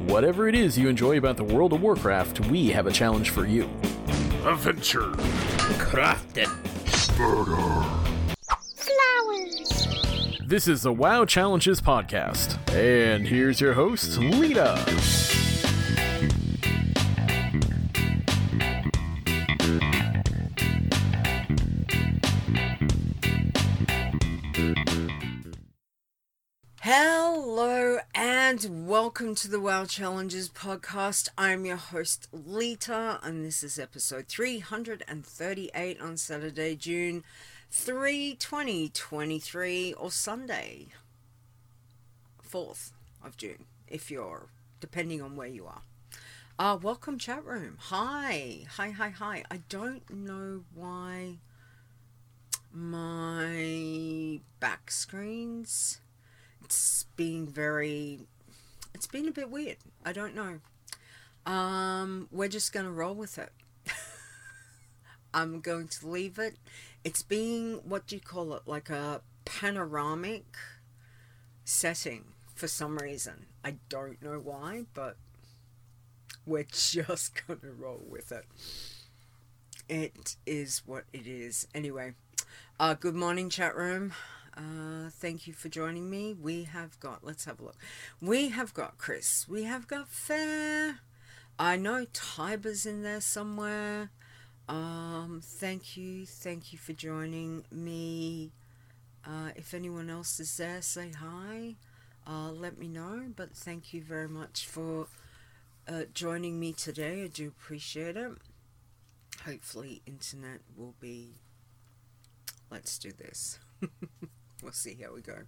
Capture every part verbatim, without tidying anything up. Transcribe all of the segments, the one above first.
whatever it is you enjoy about the World of Warcraft, we have a challenge for you. Adventure. Crafting. Murder. Flowers. This is the WoW Challenges podcast, and here's your host, Lita. Hello and welcome to the WoW Challenges podcast. I'm your host Lita and this is episode three hundred thirty-eight on Saturday, June third, twenty twenty-three, or Sunday, fourth of June, if you're, depending on where you are. Uh, welcome chat room. Hi, hi, hi, hi. I don't know why my back screens... It's been very, it's been a bit weird. I don't know. Um, we're just going to roll with it. I'm going to leave it. It's being, what do you call it? Like a panoramic setting for some reason. I don't know why, but we're just going to roll with it. It is what it is. Anyway, uh, good morning chat room. Uh, thank you for joining me. We have got, let's have a look. We have got Chris. We have got Fair. I know Tyber's in there somewhere. Um, thank you. Thank you for joining me. Uh, if anyone else is there, say hi. Uh, let me know. But thank you very much for uh, joining me today. I do appreciate it. Hopefully internet will be... Let's do this. We'll see how we go.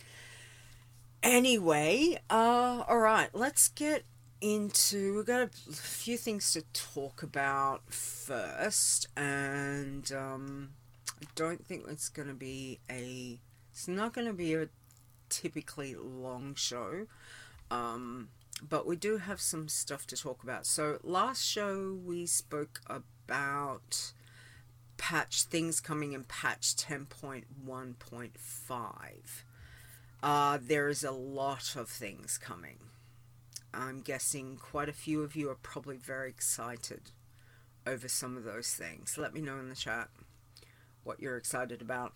Anyway, uh, all right, let's get into, we've got a few things to talk about first, and um, I don't think it's going to be a, it's not going to be a typically long show, um, but we do have some stuff to talk about. So last show we spoke about patch things coming in patch ten point one point five. Uh, there is a lot of things coming. I'm guessing quite a few of you are probably very excited over some of those things. Let me know in the chat what you're excited about.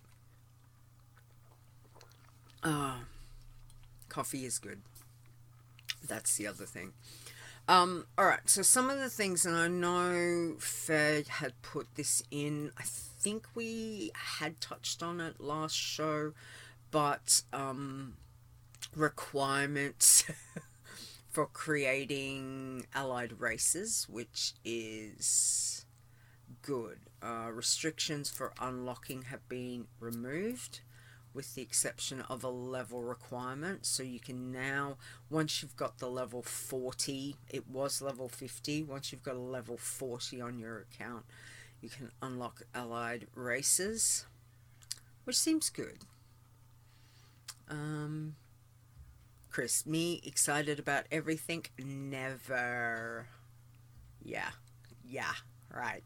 Uh, coffee is good. That's the other thing. Um, alright, so some of the things, and I know Fed had put this in, I think we had touched on it last show, but um, requirements for creating allied races, which is good. Uh, restrictions for unlocking have been removed, with the exception of a level requirement. So you can now, once you've got the level forty, it was level fifty, once you've got a level forty on your account, you can unlock allied races, which seems good. Um, Chris, me excited about everything? Never. Yeah, yeah, right.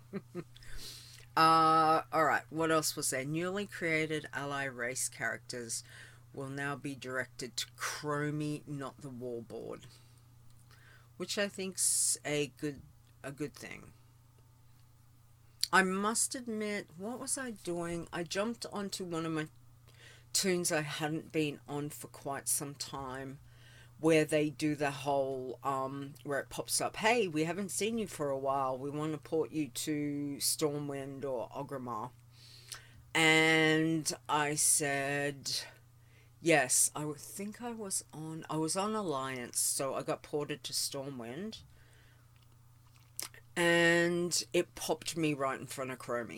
Uh, alright, what else was there? Newly created ally race characters will now be directed to Chromie, not the Warboard. Which I think's a good a good thing. I must admit, what was I doing? I jumped onto one of my tunes I hadn't been on for quite some time, where they do the whole, um, where it pops up, hey, we haven't seen you for a while, we want to port you to Stormwind or Orgrimmar. And I said, yes, I would think I was on, I was on Alliance, so I got ported to Stormwind, and it popped me right in front of Chromie.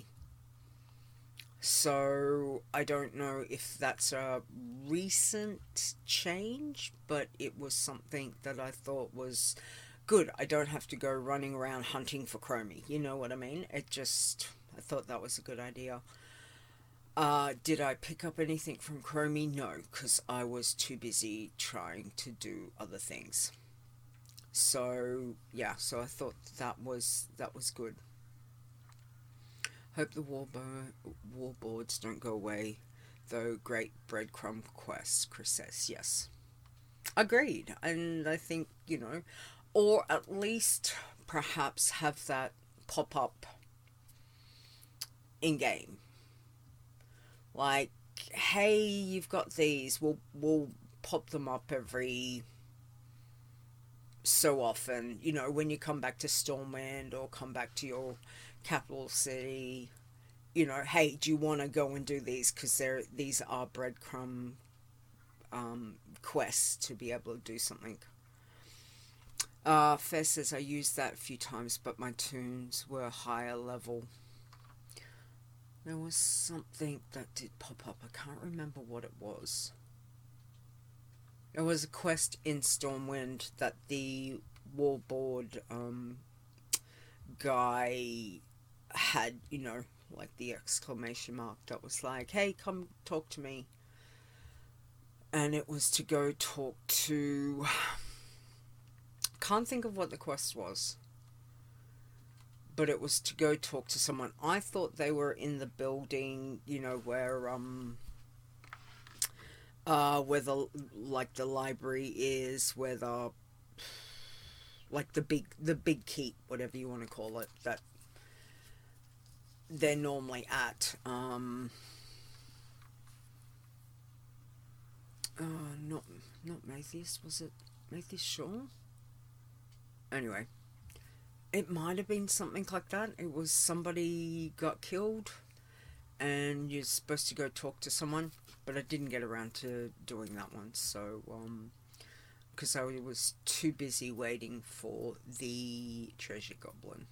So I don't know if that's a recent change, but it was something that I thought was good. I don't have to go running around hunting for Chromie. You know what I mean? It just, I thought that was a good idea. Uh, did I pick up anything from Chromie? No, because I was too busy trying to do other things. So yeah, so I thought that was that was good. Hope the warbo- warboards don't go away, though. Great breadcrumb quest, Chris says. Yes. Agreed. And I think, you know, or at least perhaps have that pop up in game. Like, hey, you've got these. We'll we'll pop them up every so often. You know, when you come back to Stormwind or come back to your capital city. You know, hey, do you want to go and do these? Because they're these are breadcrumb um, quests to be able to do something. Uh, Fez says, I used that a few times, but my tunes were higher level. There was something that did pop up. I can't remember what it was. It was a quest in Stormwind that the Warboard um, guy had, you know, like the exclamation mark that was like, hey, come talk to me. And it was to go talk to... Can't think of what the quest was. But it was to go talk to someone. I thought they were in the building, you know, where, um... Uh, where the, like, the library is, where the... Like, the big, the big keep, whatever you want to call it, that they're normally at. Um, uh, not not Mathis, was it Mathis Shaw? Anyway, it might have been something like that. It was somebody got killed, and you're supposed to go talk to someone, but I didn't get around to doing that one. So, um, because I was too busy waiting for the treasure goblin.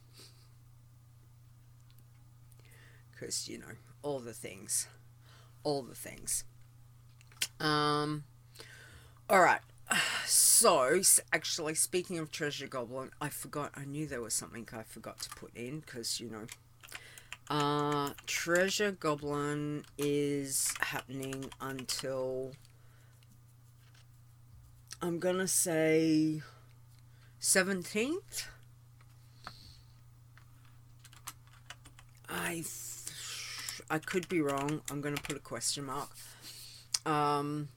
Because, you know, all the things. All the things. Um, alright. So, actually, speaking of Treasure Goblin, I forgot, I knew there was something I forgot to put in, because, you know, uh, Treasure Goblin is happening until, I'm gonna say, seventeenth? I... Th- I could be wrong. I'm going to put a question mark. Um,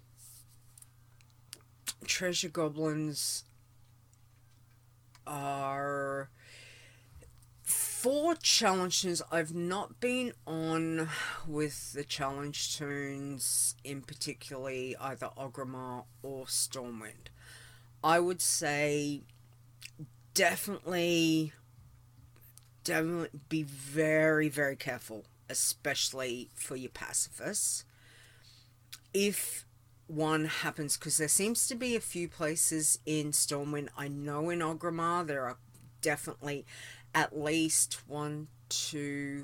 treasure goblins are four challenges. I've not been on with the challenge tunes in particularly either Orgrimmar or Stormwind. I would say definitely, definitely be very, very careful. Especially for your pacifists. If one happens, because there seems to be a few places in Stormwind. I know in Orgrimmar there are definitely at least one, two,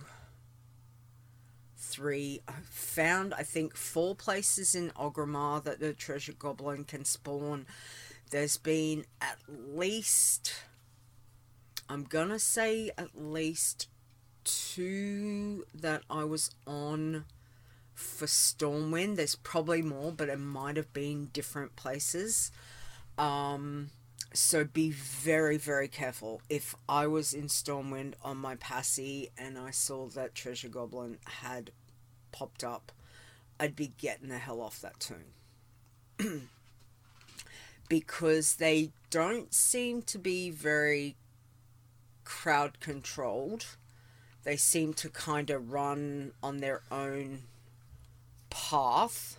three. I found, I think, four places in Orgrimmar that the treasure goblin can spawn. There's been at least, I'm gonna say at least two that I was on for Stormwind. There's probably more, but it might have been different places. Um, so be very, very careful. If I was in Stormwind on my passy and I saw that Treasure Goblin had popped up, I'd be getting the hell off that tune. Because they don't seem to be very crowd controlled. They seem to kind of run on their own path.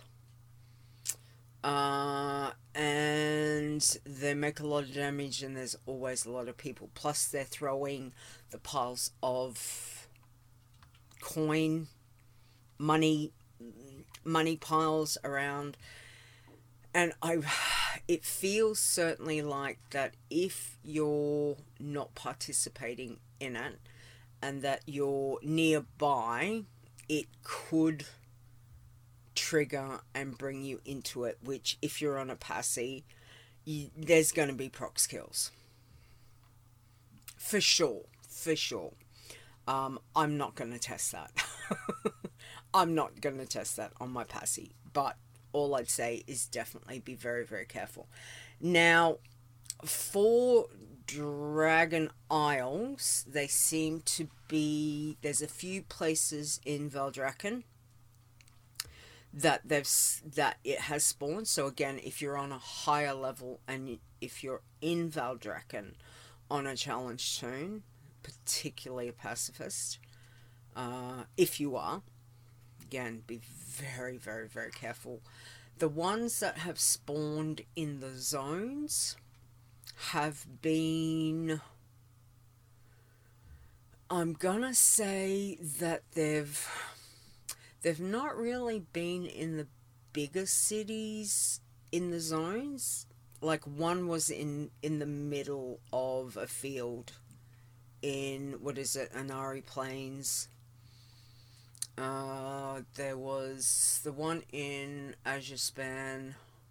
Uh, and they make a lot of damage, and there's always a lot of people. Plus, they're throwing the piles of coin, money, money piles around. And I, it feels certainly like that if you're not participating in it, and that you're nearby, it could trigger and bring you into it, which if you're on a passy, you, there's going to be prox kills. For sure, for sure. Um, I'm not going to test that. I'm not going to test that on my passy, but all I'd say is definitely be very, very careful. Now, for Dragon Isles, they seem to be, there's a few places in Valdrakken that they've s- that it has spawned. So again, if you're on a higher level and you, if you're in Valdrakken on a challenge toon, particularly a pacifist, uh, if you are, again, be very, very, very careful. The ones that have spawned in the zones have been, I'm gonna say that they've they've not really been in the bigger cities in the zones. Like one was in in the middle of a field in, what is it, Anari Plains. Uh, there was the one in Azurspan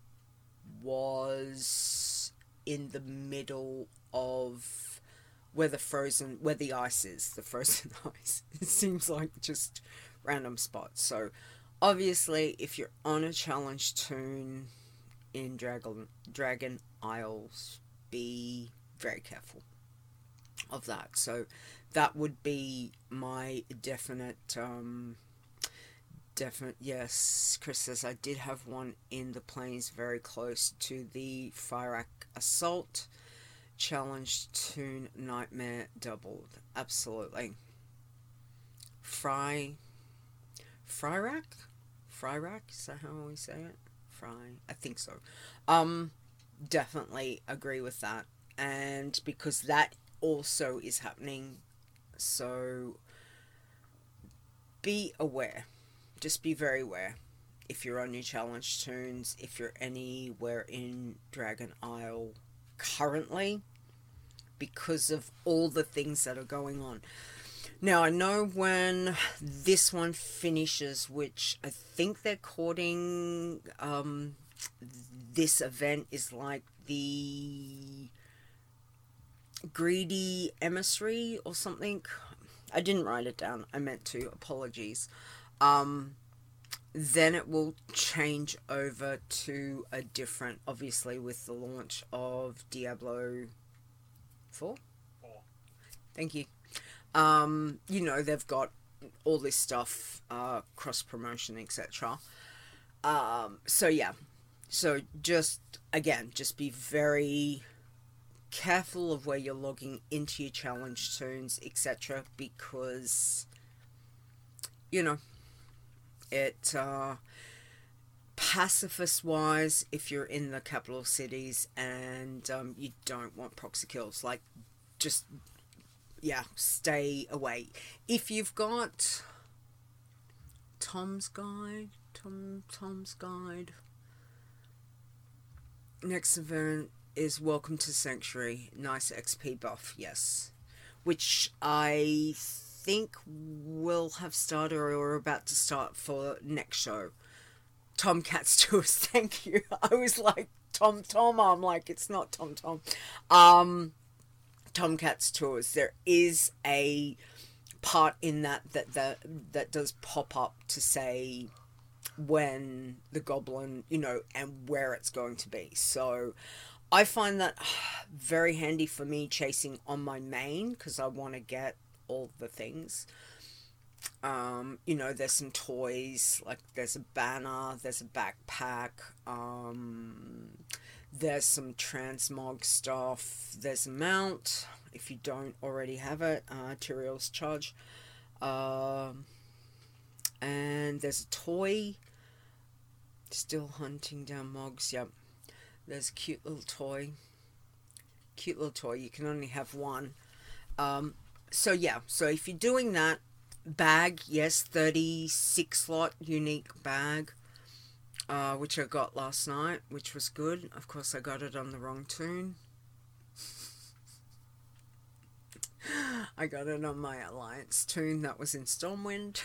was in the middle of where the frozen, where the ice is, the frozen ice. It seems like just random spots. So obviously, if you're on a challenge toon in Dragon Dragon Isles, be very careful of that. So that would be my definite, um, definite, yes, Chris says, I did have one in the plains very close to the Fyrak Assault. Challenge toon Nightmare doubled. Absolutely. Fry, Fryrak? Fryrak? Is that how we say it? Fry? I think so. Um, definitely agree with that. And because that also is happening, so be aware. Just be very aware. If you're on your challenge toons, if you're anywhere in Dragon Isle currently, because of all the things that are going on. Now, I know when this one finishes, which I think they're calling um, this event is like the Greedy Emissary or something. I didn't write it down. I meant to. Apologies. Um, then it will change over to a different, obviously with the launch of Diablo four. Four. Thank you. Um, you know, they've got all this stuff, uh, cross promotion, et cetera. Um, so yeah. So just, again, just be very careful of where you're logging into your challenge toons, et cetera, because, you know, it, uh, pacifist-wise, if you're in the capital cities and um, you don't want proxy kills, like, just, yeah, stay away. If you've got Tom's Guide, Tom, Tom's Guide, next event is Welcome to Sanctuary, nice X P buff, yes, which I think will have started or are about to start for next show. Tomcats Tours, thank you. I was like, Tom Tom, I'm like, it's not Tom Tom. Um, Tomcats Tours, there is a part in that that, that that does pop up to say when the goblin, you know, and where it's going to be. So I find that very handy for me chasing on my main, because I want to get all the things. Um, you know, there's some toys, like there's a banner, there's a backpack, um, there's some transmog stuff, there's a mount, if you don't already have it, uh, Tyrael's Charge, um, and there's a toy, still hunting down mogs, yep, there's a cute little toy, cute little toy, you can only have one, um, so yeah, so if you're doing that, bag, yes, thirty-six slot unique bag, uh, which I got last night, which was good. Of course, I got it on the wrong toon. I got it on my Alliance toon that was in Stormwind.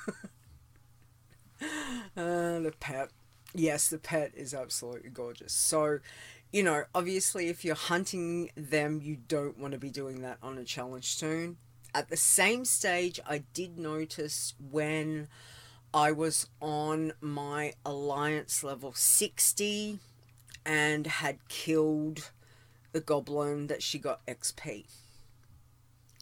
uh, the pet. Yes, the pet is absolutely gorgeous. So, you know, obviously if you're hunting them, you don't want to be doing that on a challenge toon. At the same stage, I did notice when I was on my Alliance level sixty and had killed the goblin that she got X P.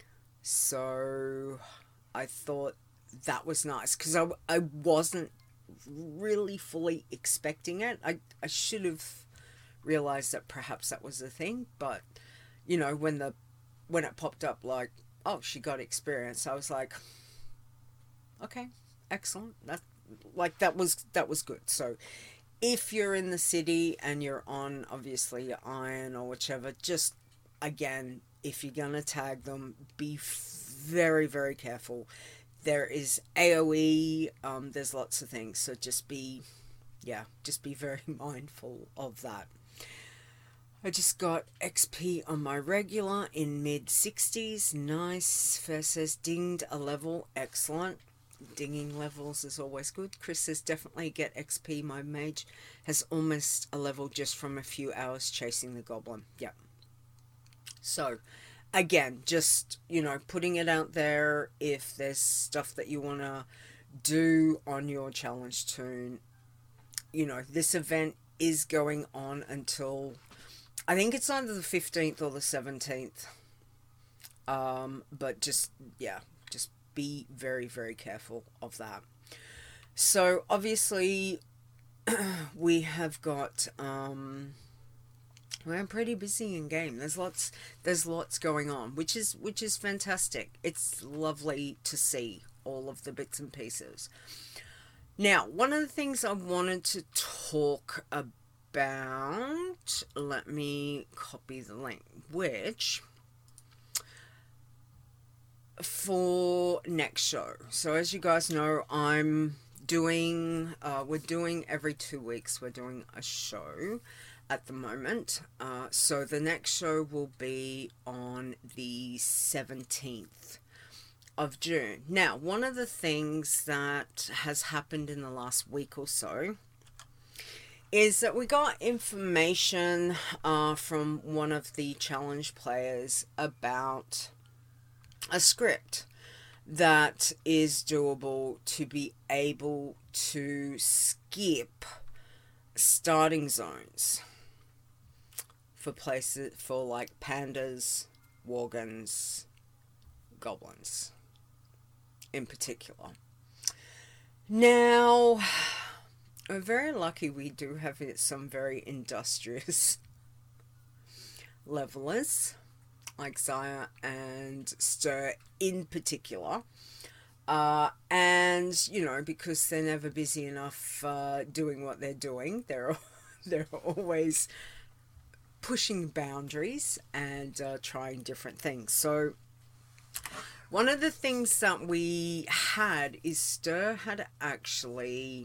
So I thought that was nice, because I, I wasn't really fully expecting it. I, I should have realized that perhaps that was the thing, but you know, when the when it popped up like, oh, she got experience, I was like, okay, excellent. That like that was that was good. So if you're in the city and you're on obviously iron or whichever, just again, if you're gonna tag them, be very, very careful. There is A O E, um, there's lots of things, so just be, yeah, just be very mindful of that. I just got X P on my regular in mid sixties, nice. First says dinged a level, excellent. Dinging levels is always good. Chris says definitely get X P, my mage has almost a level just from a few hours chasing the goblin. Yep. So, again, just, you know, putting it out there. If there's stuff that you want to do on your challenge toon, you know, this event is going on until, I think it's either the fifteenth or the seventeenth. Um, but just, yeah, just be very, very careful of that. So, obviously, we have got, um... we're pretty busy in game. There's lots there's lots going on, which is which is fantastic. It's lovely to see all of the bits and pieces. Now, one of the things I wanted to talk about, let me copy the link, which for next show. So as you guys know, I'm doing uh, we're doing every two weeks we're doing a show at the moment. Uh, so the next show will be on the seventeenth of June. Now, one of the things that has happened in the last week or so is that we got information uh, from one of the challenge players about a script that is doable to be able to skip starting zones for places for like pandas, worgens, goblins in particular. Now, we're very lucky we do have some very industrious levelers like Zaya and Stir in particular. Uh, and, you know, because they're never busy enough uh, doing what they're doing, they're, they're always pushing boundaries and uh, trying different things. So one of the things that we had is Stir had actually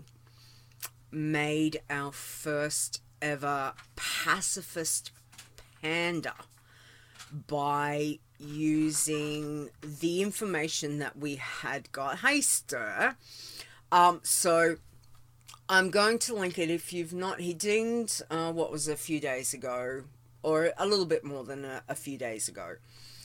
made our first ever pacifist panda by using the information that we had got. Hey Stir, um, so I'm going to link it if you've not. He dinged, uh, what was a few days ago, or a little bit more than a, a few days ago.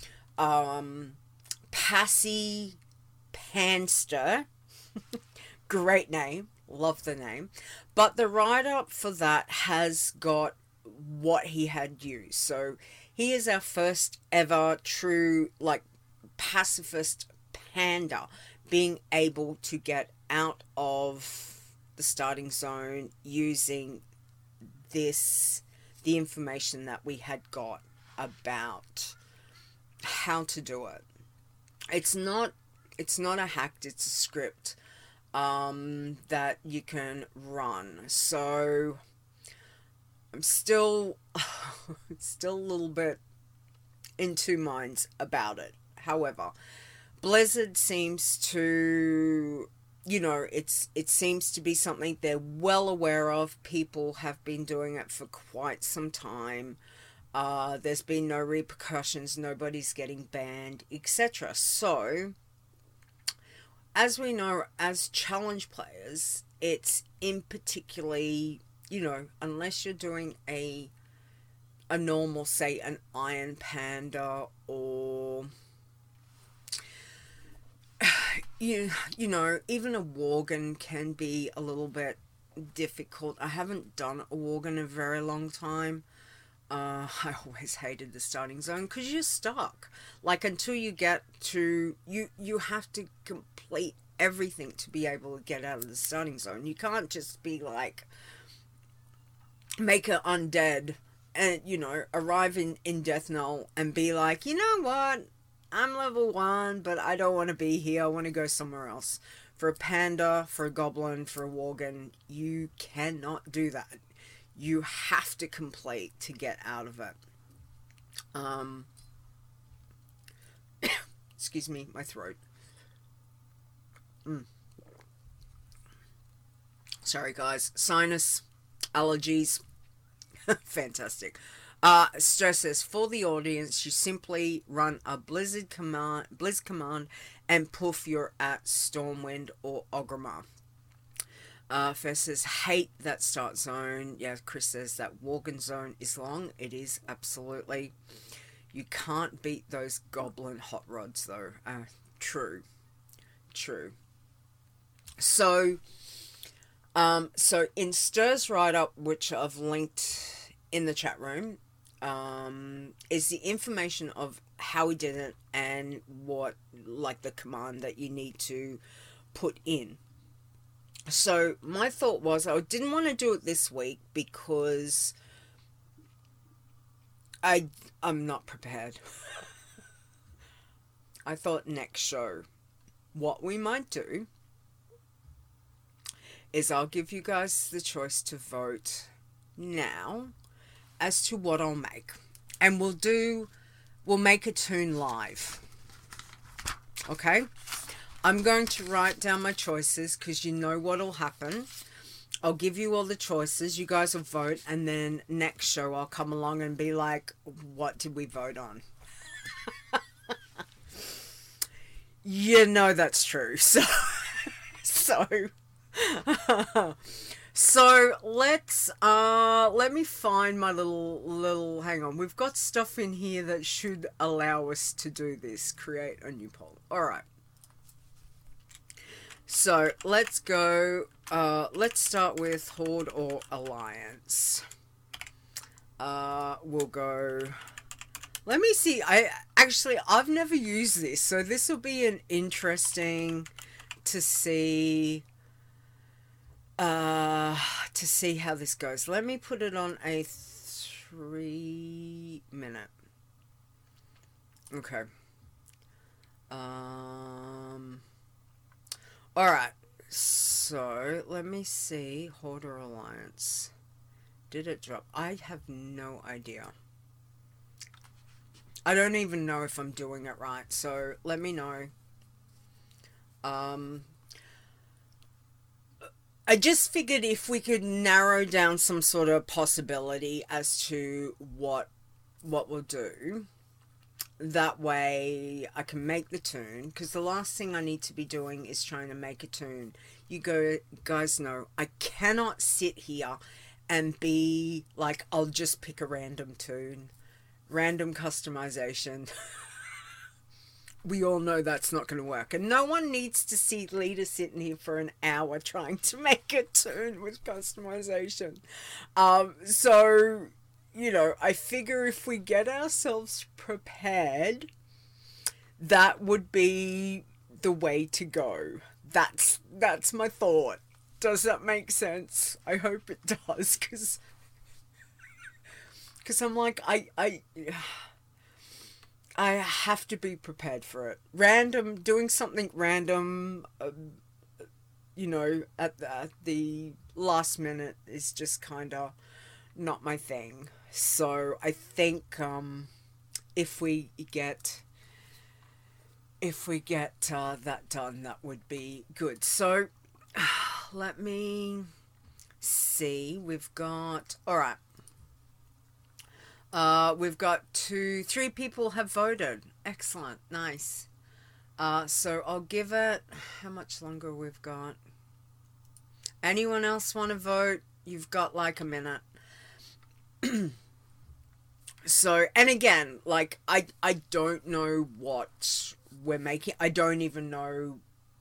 Um, Passy Panster, great name, love the name. But the write-up for that has got what he had used. So he is our first ever true, like, pacifist panda being able to get out of the starting zone using this, the information that we had got about how to do it. It's not, it's not a hacked, it's a script um, that you can run. So I'm still, still a little bit in two minds about it. However, Blizzard seems to, you know, it's it seems to be something they're well aware of. People have been doing it for quite some time. Uh, there's been no repercussions. Nobody's getting banned, et cetera. So, as we know, as challenge players, it's in particularly, you know, unless you're doing a a normal, say, an Iron Panda or you you know, even a Worgen can be a little bit difficult. I haven't done a Worgen in a very long time. Uh, I always hated the starting zone because you're stuck. Like, until you get to, you, you have to complete everything to be able to get out of the starting zone. You can't just be like, make her undead and, you know, arrive in, in Death Knoll and be like, you know what? I'm level one, but I don't want to be here. I want to go somewhere else. For a panda, for a goblin, for a worgen, you cannot do that. You have to complete to get out of it. Um, excuse me, my throat. Mm. Sorry, guys. Sinus, allergies. Fantastic. Uh, Stress says, for the audience, you simply run a Blizzard command, Blizz command, and poof, you're at Stormwind or Orgrimmar. Uh, Fess says, hate that start zone. Yeah, Chris says that Worgen zone is long. It is, absolutely. You can't beat those goblin hot rods, though. Uh, true. True. So, um, so in Stir's write-up, which I've linked in the chat room, um, is the information of how he did it and what, like, the command that you need to put in. So my thought was I didn't want to do it this week because I, I'm not prepared. I thought next show, what we might do is I'll give you guys the choice to vote now as to what I'll make. And we'll do, we'll make a tune live. Okay? I'm going to write down my choices because you know what'll happen. I'll give you all the choices. You guys will vote. And then next show I'll come along and be like, what did we vote on? You know that's true. So, so... So let's uh let me find my little little hang on. We've got stuff in here that should allow us to do this. Create a new poll. All right. So let's go. Uh, let's start with Horde or Alliance. Uh, we'll go. Let me see. I actually I've never used this, so this will be an interesting to see. Uh, to see how this goes. Let me put it on a three minute. Okay. Um. Alright. So, let me see. Horde or Alliance. Did it drop? I have no idea. I don't even know if I'm doing it right. So, let me know. Um... I just figured if we could narrow down some sort of possibility as to what what we'll do, that way I can make the tune, because the last thing I need to be doing is trying to make a tune. You go, guys know, I cannot sit here and be like, I'll just pick a random tune. Random customization. We all know that's not going to work. And no one needs to see Lita sitting here for an hour trying to make a tune with customization. Um, so, you know, I figure if we get ourselves prepared, that would be the way to go. That's, that's my thought. Does that make sense? I hope it does, because because I'm like, I... I I have to be prepared for it. Random, doing something random, uh, you know, at the, at the last minute is just kind of not my thing. So I think um, if we get, if we get uh, that done, that would be good. So let me see. We've got, all right. Uh, we've got two, three people have voted. Excellent. Nice. Uh, so I'll give it, how much longer we've got? Anyone else want to vote? You've got like a minute. So, and again, like, I, I don't know what we're making. I don't even know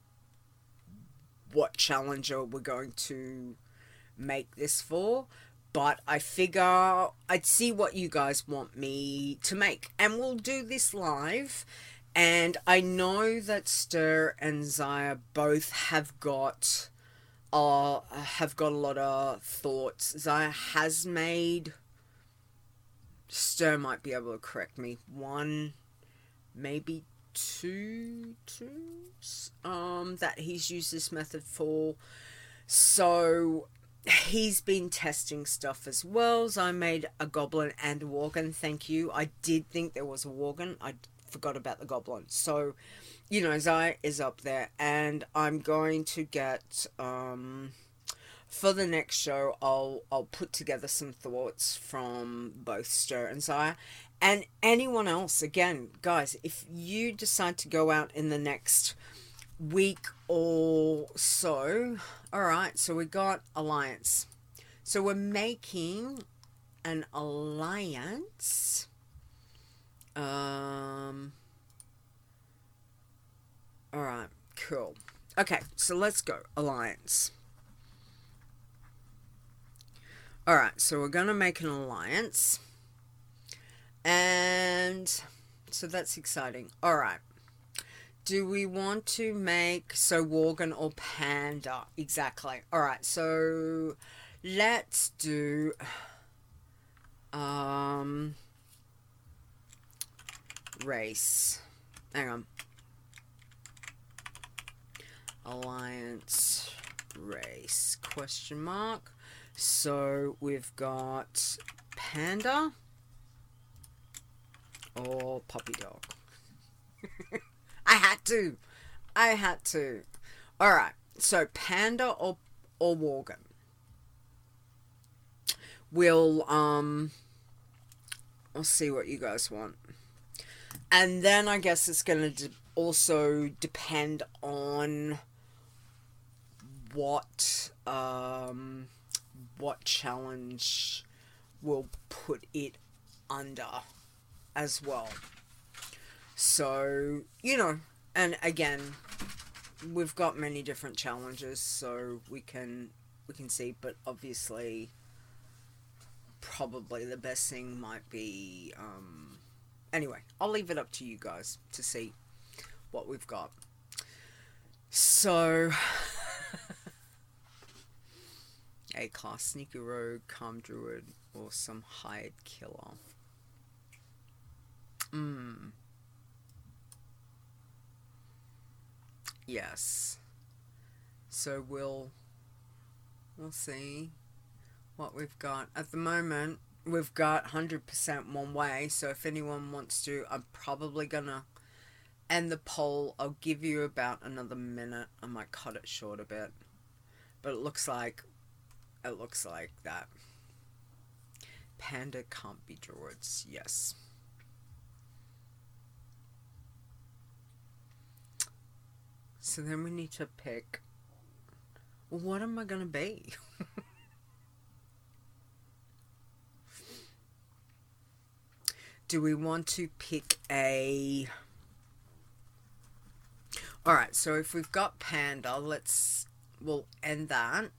what challenger we're going to make this for. But I figure I'd see what you guys want me to make. And we'll do this live. And I know that Stir and Zaya both have got uh, have got a lot of thoughts. Zaya has made, Stir might be able to correct me, one, maybe two tombs um, that he's used this method for. So he's been testing stuff as well. So I made a goblin and a worgen. Thank you. I did think there was a worgen. I forgot about the goblin. So, you know, Zaya is up there, and I'm going to get um for the next show. I'll I'll put together some thoughts from both Stir and Zaya, and anyone else. Again, guys, if you decide to go out in the next week or so, all right. So we got alliance. So we're making an alliance. Um. All right. Cool. Okay. So let's go alliance. All right. So we're gonna make an alliance, and so that's exciting. All right. Do we want to make, so worgen or panda? Exactly. All right. So let's do. Um. Race. Hang on. Alliance race question mark. So we've got panda or puppy dog. I had to. I had to. All right. So panda or or worgen. We'll um. I'll see what you guys want. And then I guess it's going to de- also depend on what um, what challenge we'll put it under as well. So, you know, and again, we've got many different challenges, so we can we can see, but obviously probably the best thing might be um anyway, I'll leave it up to you guys to see what we've got. So, A-class sneaker rogue, calm druid, or some hired killer. Hmm. Yes. So we'll we'll see what we've got. At the moment, we've got one hundred percent one way, so if anyone wants to, I'm probably gonna end the poll. I'll give you about another minute. I might cut it short a bit. But it looks like, it looks like that. Panda can't be druids, yes. So then we need to pick, well, what am I gonna be? Do we want to pick a... Alright, so if we've got panda, let's... We'll end that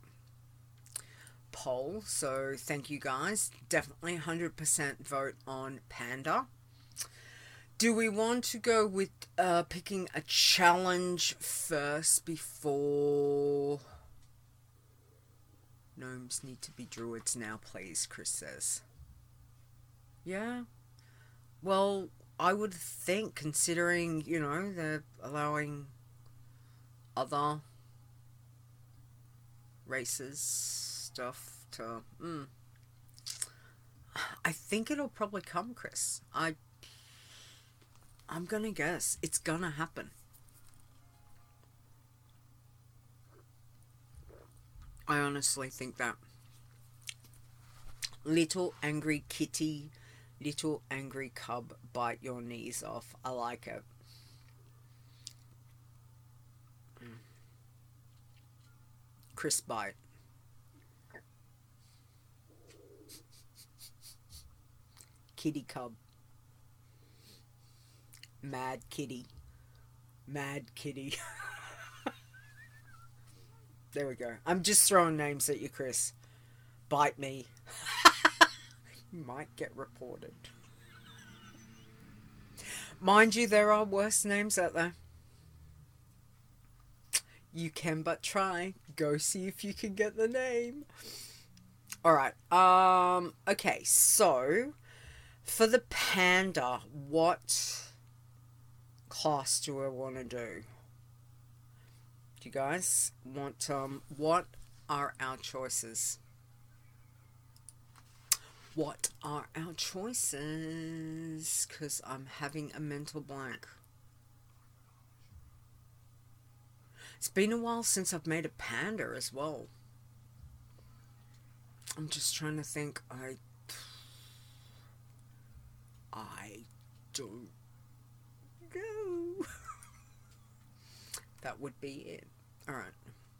poll. So thank you guys. Definitely one hundred percent vote on panda. Do we want to go with uh, picking a challenge first before... Gnomes need to be druids now, please, Chris says. Yeah? Well, I would think, considering, you know, they're allowing other races stuff to... Mm. I think it'll probably come, Chris. I... I'm gonna guess. It's gonna happen. I honestly think that. Little angry kitty... Little angry cub, bite your knees off. I like it. Mm. Chris bite. Kitty cub. Mad kitty. Mad kitty. There we go. I'm just throwing names at you, Chris. Bite me. You might get reported. Mind you, there are worse names out there. You can but try. Go see if you can get the name. Alright, um, okay, so, for the panda, what class do I want to do? Do you guys want, um, what are our choices? What are our choices? Because I'm having a mental blank. It's been a while since I've made a panda as well. I'm just trying to think. I... I don't know. That would be it. Alright.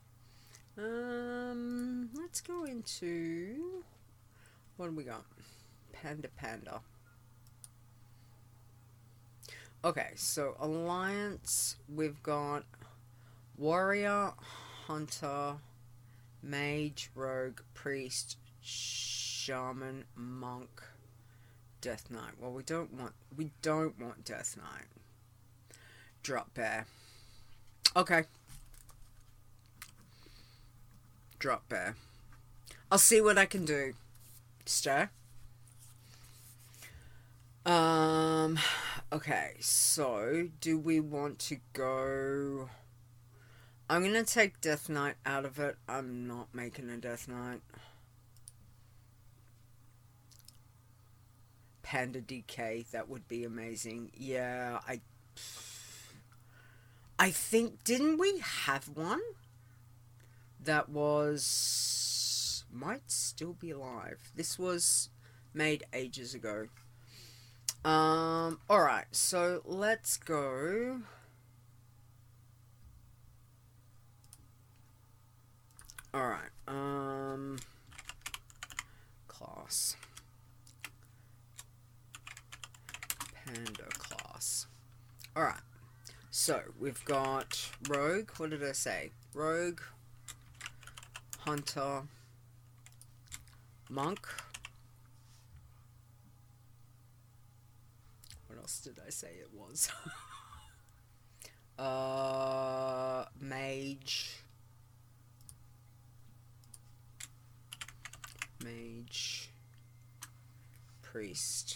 Um, let's go into... What do we got? Panda Panda. Okay, so Alliance, we've got Warrior, Hunter, Mage, Rogue, Priest, Shaman, Monk, Death Knight. Well, we don't want, we don't want Death Knight. Drop Bear. Okay. Drop Bear. I'll see what I can do. Stir. Um, okay, so, do we want to go... I'm gonna take Death Knight out of it. I'm not making a Death Knight. Panda D K, that would be amazing. Yeah, I... I think, didn't we have one? That was... might still be alive. This was made ages ago. Um, alright, so let's go... Alright, um... class. Panda class. Alright, so we've got Rogue, what did I say? Rogue, Hunter, Monk. What else did I say it was? uh, Mage. Mage. Priest.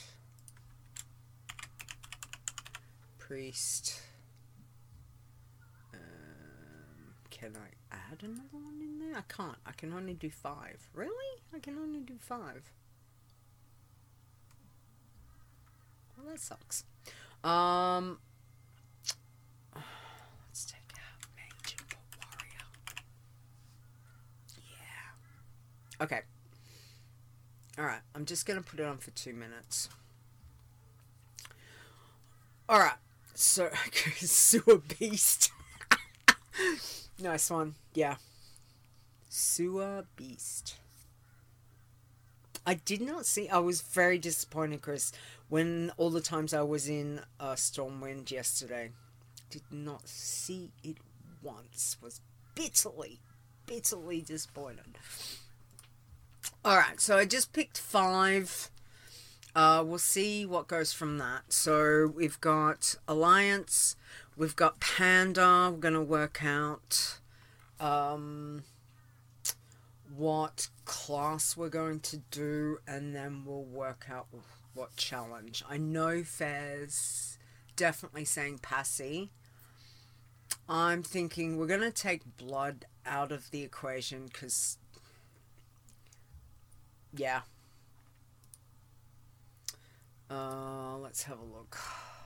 Priest. Um, can I add another one in there? I can't. I can only do five. Really? I can only do five. Well, that sucks. Um, let's take out Mage and put Warrior. Yeah. Okay. Alright, I'm just going to put it on for two minutes. Alright, so, Sewer Beast. Nice one, yeah. Sewer Beast. I did not see, I was very disappointed, Chris, when all the times I was in uh, Stormwind yesterday. Did not see it once. Was bitterly, bitterly disappointed. Alright, so I just picked five. Uh, we'll see what goes from that. So we've got Alliance, we've got Panda. We're going to work out um, what class we're going to do, and then we'll work out what challenge. I know Fair's definitely saying Passy. I'm thinking we're going to take Blood out of the equation because... yeah. Uh, let's have a look.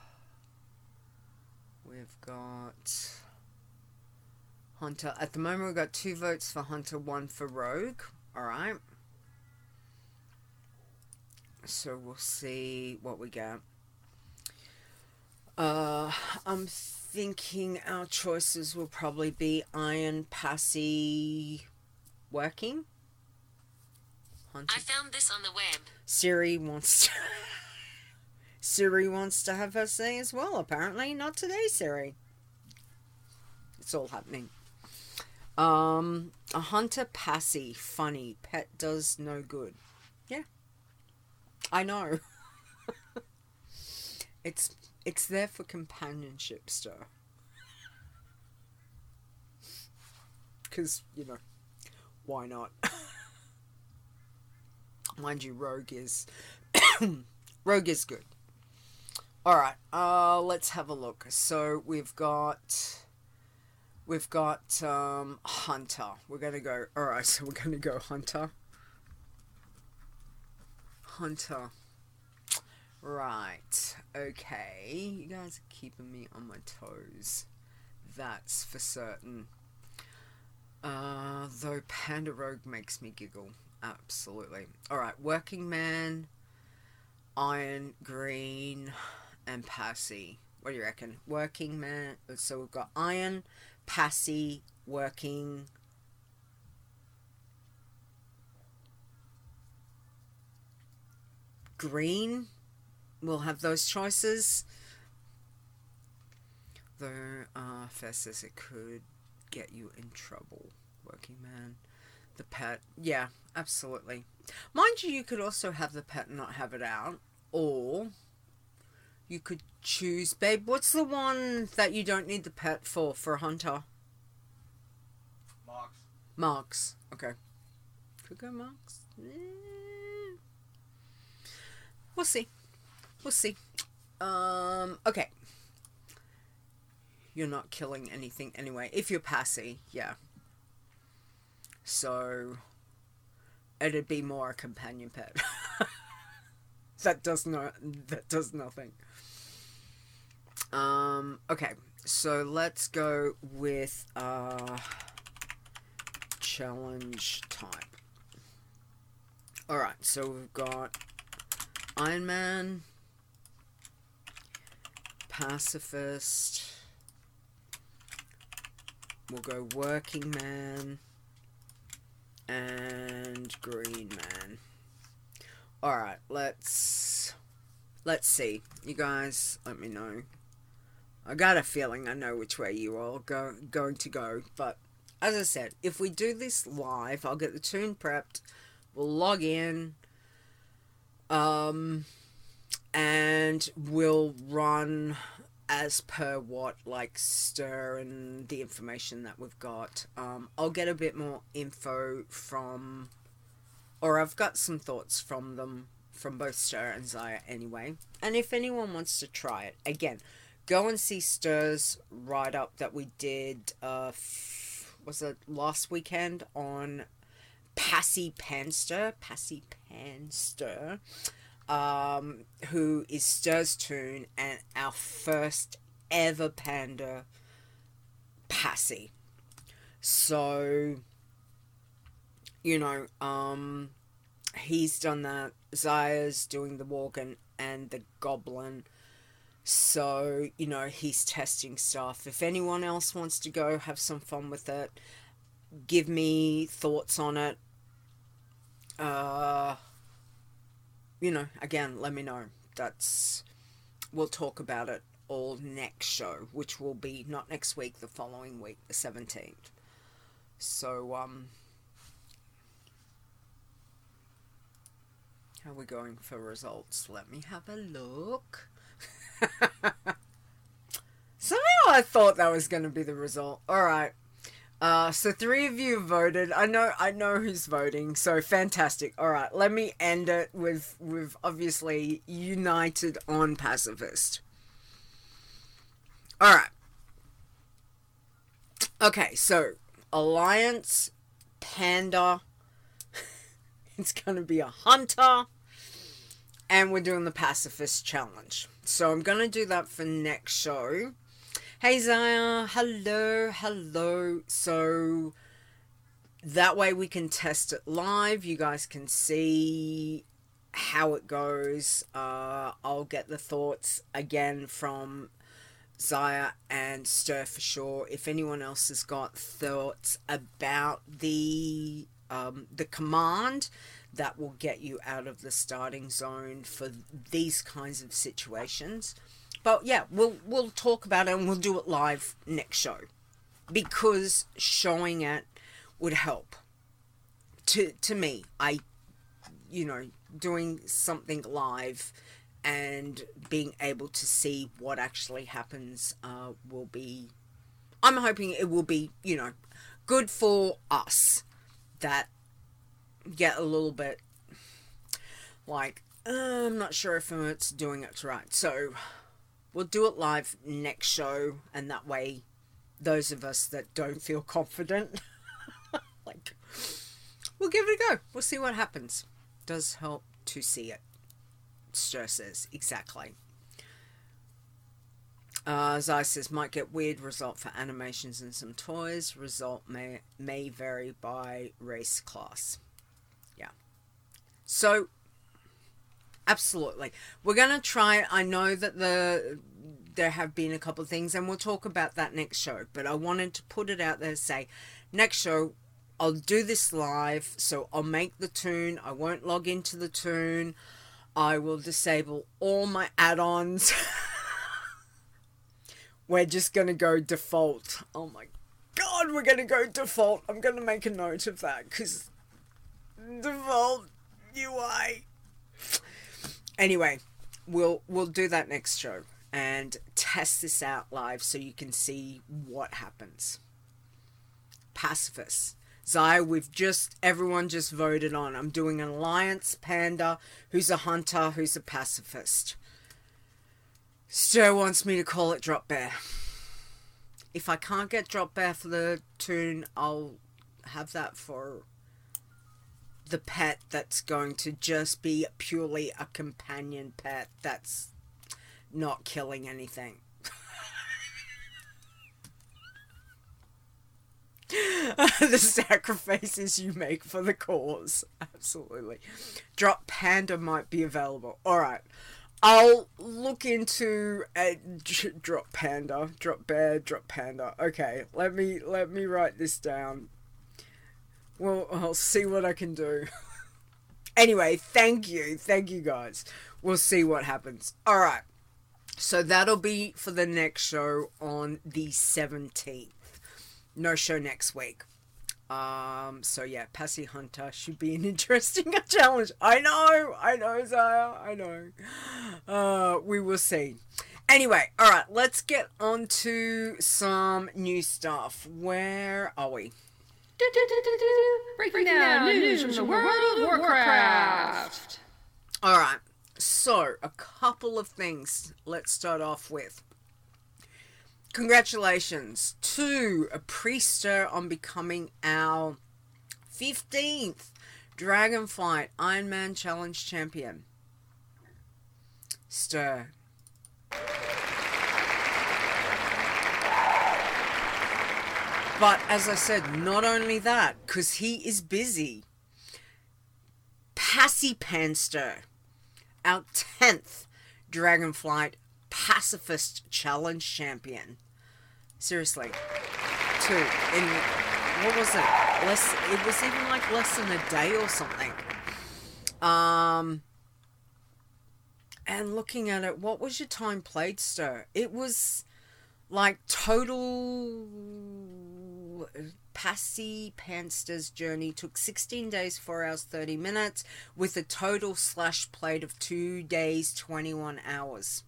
We've got Hunter. At the moment, we've got two votes for Hunter, one for Rogue. Alright. So we'll see what we get. Uh, I'm thinking our choices will probably be Iron, Passy, Working. Hunter. I found this on the web. Siri wants to... Siri wants to have her say as well, apparently. Not today, Siri. It's all happening. Um, a Hunter, Passy, funny. Pet does no good. Yeah. I know. It's It's there for companionship, Stir. Because, you know, why not? Mind you, Rogue is... Rogue is good. Alright, uh, let's have a look. So, we've got... We've got, um, Hunter. We're gonna go... Alright, so we're gonna go Hunter. Hunter. Right. Okay. You guys are keeping me on my toes. That's for certain. Uh, though Panda Rogue makes me giggle. Absolutely. Alright. Working Man, Iron, Green, and Passy. What do you reckon? Working Man. So we've got Iron, Passy, Working... Green. We'll have those choices. Though, uh, Fess says it could get you in trouble. Working Man. The pet. Yeah, absolutely. Mind you, you could also have the pet and not have it out. Or you could choose... Babe, what's the one that you don't need the pet for, for a Hunter? Marks. Marks. Okay. Could go Marks. Eh. We'll see. We'll see. Um, okay. You're not killing anything anyway. If you're Passy, yeah. So, it'd be more a companion pet. that does not, that does nothing. Um, okay. So, let's go with, uh, challenge type. Alright, so we've got Iron Man, Pacifist, we'll go Working Man, and Green Man. Alright, let's, let's see. You guys, let me know. I got a feeling I know which way you all go going to go, but as I said, if we do this live, I'll get the tune prepped, we'll log in, um, and we'll run as per what, like, Stir and the information that we've got. Um, I'll get a bit more info from, or I've got some thoughts from them, from both Stir and Zaya anyway. And if anyone wants to try it, again, go and see Stir's write-up that we did, uh, f- was it last weekend on Passy Panster, Passy Panster, um, who is Stir's tune and our first ever panda Passy. So, you know, um, he's done that. Zaya's doing the Worgen and the Goblin. So, you know, he's testing stuff. If anyone else wants to go have some fun with it, give me thoughts on it. Uh, you know, again, let me know. That's, we'll talk about it all next show, which will be not next week, the following week, the seventeenth. So, um, how are we going for results? Let me have a look. Somehow I thought that was going to be the result. Alright. Uh, so three of you voted. I know, I know who's voting. So fantastic. Alright, let me end it with, with obviously united on Pacifist. Alright. Okay, so Alliance, Panda. It's going to be a Hunter. And we're doing the Pacifist Challenge. So I'm going to do that for next show. Hey Zaya, hello, hello. So that way we can test it live. You guys can see how it goes. Uh, I'll get the thoughts again from Zaya and Stir for sure. If anyone else has got thoughts about the um, the command that will get you out of the starting zone for these kinds of situations. But yeah, we'll we'll talk about it and we'll do it live next show. Because showing it would help. To to me, I, you know, doing something live and being able to see what actually happens uh, will be, I'm hoping it will be, you know, good for us that get a little bit like, uh, I'm not sure if it's doing it right. So we'll do it live next show, and that way those of us that don't feel confident, like, we'll give it a go. We'll see what happens. Does help to see it. Stir says, exactly. Uh, Zai says, might get weird result for animations and some toys. Result may, may vary by race class. Yeah. So, absolutely. We're going to try, I know that the there have been a couple of things, and we'll talk about that next show, but I wanted to put it out there to say, next show, I'll do this live, so I'll make the toon. I won't log into the toon. I will disable all my add-ons. We're just going to go default. Oh my god, we're going to go default. I'm going to make a note of that, because default U I. Anyway, we'll we'll do that next show and test this out live so you can see what happens. Pacifist. Zaya, we've just, everyone just voted on. I'm doing an alliance panda who's a hunter, who's a pacifist. Stir wants me to call it Drop Bear. If I can't get Drop Bear for the toon, I'll have that for the pet that's going to just be purely a companion pet that's not killing anything. The sacrifices you make for the cause. Absolutely. Drop Panda might be available. Alright. I'll look into a Drop Panda. Drop Bear, Drop Panda. Okay, let me let me write this down. Well, I'll see what I can do. Anyway, thank you. Thank you guys. We'll see what happens. Alright. So that'll be for the next show on the seventeenth. No show next week. Um, so yeah, Passy Hunter should be an interesting challenge. I know, I know, Zaya, I know. Uh, we will see. Anyway, alright, let's get on to some new stuff. Where are we? Breaking down news from the world of Warcraft. Alright, so a couple of things. Let's start off with. Congratulations to a Priester on becoming our fifteenth Dragonflight Ironman Challenge champion. Stir. But as I said, not only that, because he is busy. Passy Panster, our tenth Dragonflight Pacifist Challenge champion. Seriously. Two. In, what was it? Less, it was even like less than a day or something. Um, and looking at it, what was your time played, Stir? It was like total... Passy Panster's journey took sixteen days, four hours, thirty minutes, with a total slash played of two days, twenty-one hours.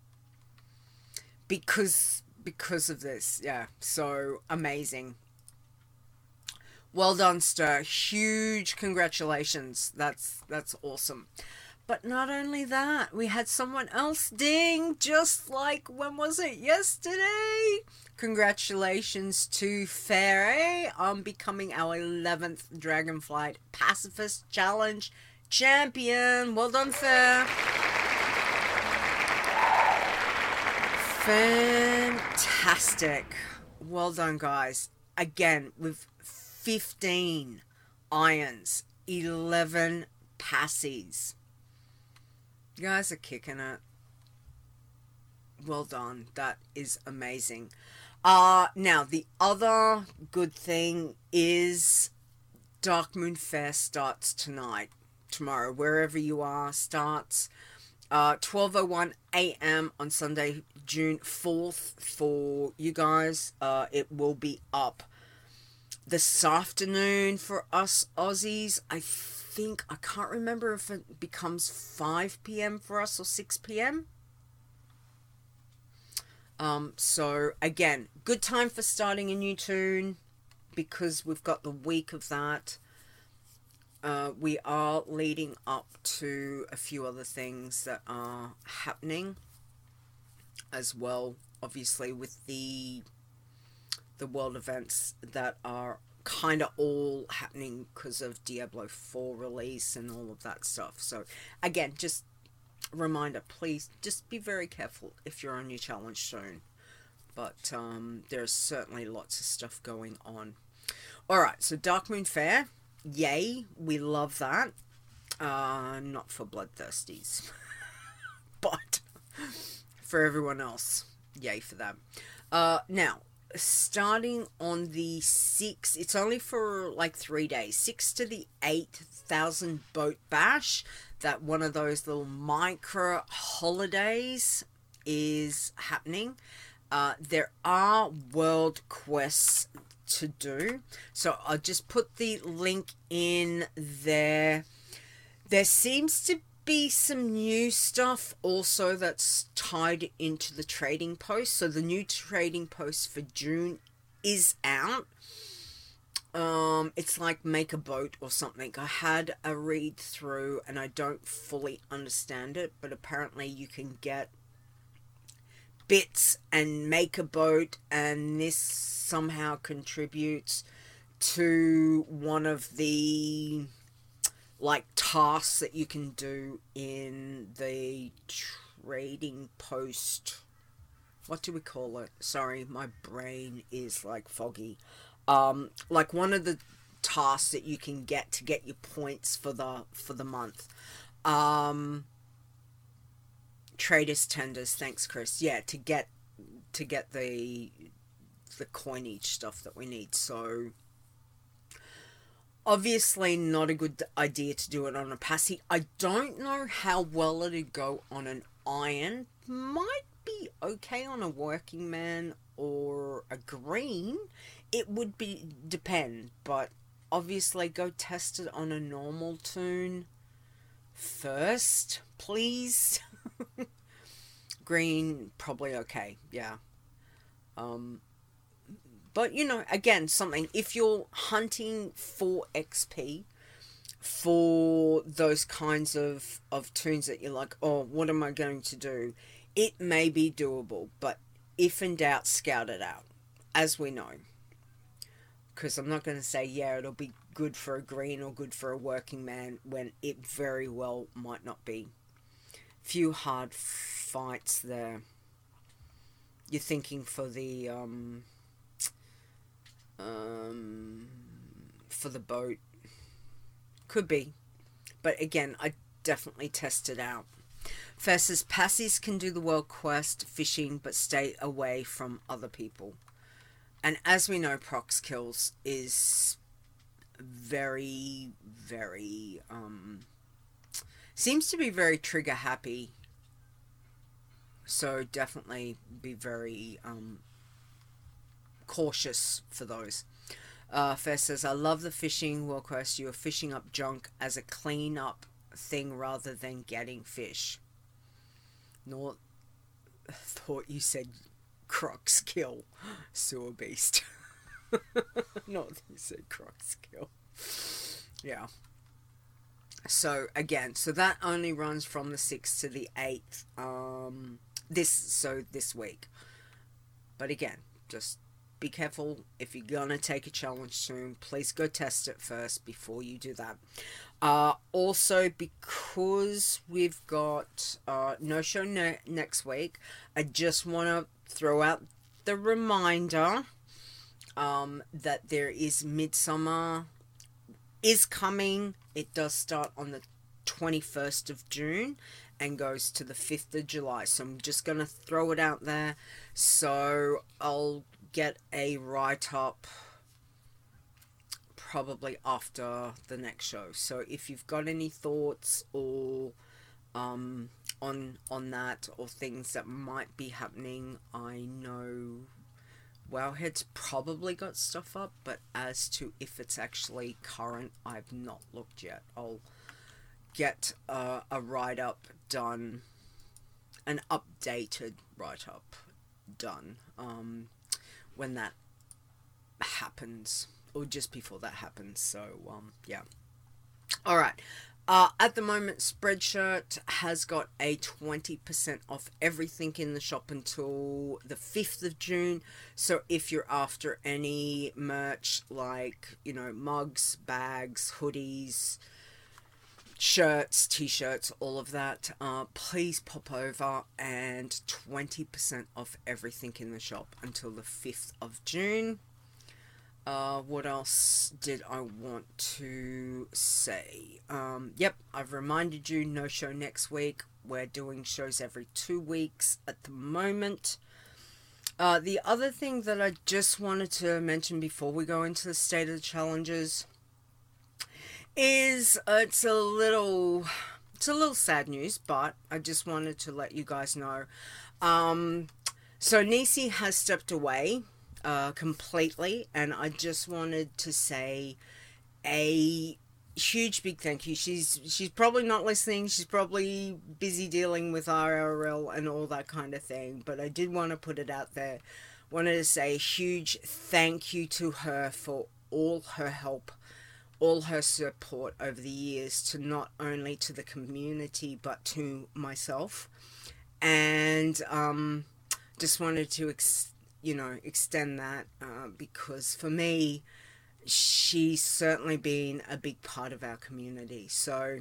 Because, because of this, yeah, so amazing. Well done, Stir. Huge congratulations. That's, that's awesome. But not only that, we had someone else ding, just like, when was it? Yesterday? Congratulations to Fair on becoming our eleventh Dragonflight Pacifist Challenge champion. Well done, Fair. Fantastic. Well done, guys. Again, with fifteen irons, eleven passies. You guys are kicking it. Well done. That is amazing. Uh, now, the other good thing is Darkmoon Faire starts tonight. Tomorrow, wherever you are, starts uh, twelve oh one a.m. on Sunday, June fourth for you guys. Uh, it will be up this afternoon for us Aussies, I think, I can't remember if it becomes five p.m. for us or six p.m. Um, so, again, good time for starting a new tune because we've got the week of that. Uh, we are leading up to a few other things that are happening as well, obviously, with the the world events that are kind of all happening because of Diablo four release and all of that stuff. So, again, just a reminder, please just be very careful if you're on your challenge soon. But um, there's certainly lots of stuff going on. Alright, so Darkmoon Faire. Yay, we love that. Uh, not for bloodthirsties. But for everyone else, yay for that. Uh, now, starting on the sixth, it's only for like three days. sixth to the eighth thousand Boat Bash. That one of those little micro holidays is happening. Uh, there are world quests to do, so I'll just put the link in there. There seems to be some new stuff also that's tied into the trading post. So the new trading post for June is out. Um, it's like Make a Boat or something. I had a read through and I don't fully understand it, but apparently you can get bits and make a boat, and this somehow contributes to one of the like tasks that you can do in the trading post. What do we call it? Sorry, my brain is like foggy. Um, like one of the tasks that you can get to get your points for the for the month. Um, Traders tenders, thanks Chris. Yeah, to get to get the the coinage stuff that we need. So obviously not a good idea to do it on a passy. I don't know how well it'd go on an iron. Might be okay on a working man or a green. It would be depend, but obviously go test it on a normal tune first, please. Green, probably okay, yeah. Um, but, you know, again, something, if you're hunting for X P, for those kinds of, of tunes that you're like, oh, what am I going to do? It may be doable, but if in doubt, scout it out, as we know. Because I'm not going to say, yeah, it'll be good for a green or good for a working man, when it very well might not be. Few hard fights there. You're thinking for the um, um, for the boat. Could be, but again, I definitely test it out. First says passies can do the world quest fishing, but stay away from other people. And as we know, prox kills is very, very um. Seems to be very trigger happy. So definitely be very um, cautious for those. Uh, Fest says, I love the fishing world quest. You are fishing up junk as a clean up thing rather than getting fish. Nor thought you said crocs kill sewer beast. Not that you said crocs kill. Yeah. So, again, so that only runs from the sixth to the eighth, um, this, so this week. But again, just be careful. If you're gonna take a challenge soon, please go test it first before you do that. Uh, also, because we've got uh, no show ne- next week, I just want to throw out the reminder um, that there is Midsummer is coming. It does start on the twenty-first of June and goes to the fifth of July. So I'm just going to throw it out there. So I'll get a write-up probably after the next show. So if you've got any thoughts or um, on on that, or things that might be happening, I know Wowhead's probably got stuff up, but as to if it's actually current, I've not looked yet. I'll get uh, a write-up done, an updated write-up done um, when that happens, or just before that happens. So, um, yeah. All right. Uh, at the moment, Spreadshirt has got a twenty percent off everything in the shop until the fifth of June. So if you're after any merch like, you know, mugs, bags, hoodies, shirts, t-shirts, all of that, uh, please pop over, and twenty percent off everything in the shop until the fifth of June. Uh, what else did I want to say? Um, yep, I've reminded you, no show next week. We're doing shows every two weeks at the moment. Uh, the other thing that I just wanted to mention before we go into the state of the challenges is uh, it's a little, it's a little sad news, but I just wanted to let you guys know. Um, so Nisi has stepped away Uh, completely, and I just wanted to say a huge big thank you. She's she's probably not listening. She's probably busy dealing with R R L and all that kind of thing, but I did want to put it out there. Wanted to say a huge thank you to her for all her help, all her support over the years, to not only to the community but to myself, and um, just wanted to ex- you know, extend that, uh, because for me, she's certainly been a big part of our community. So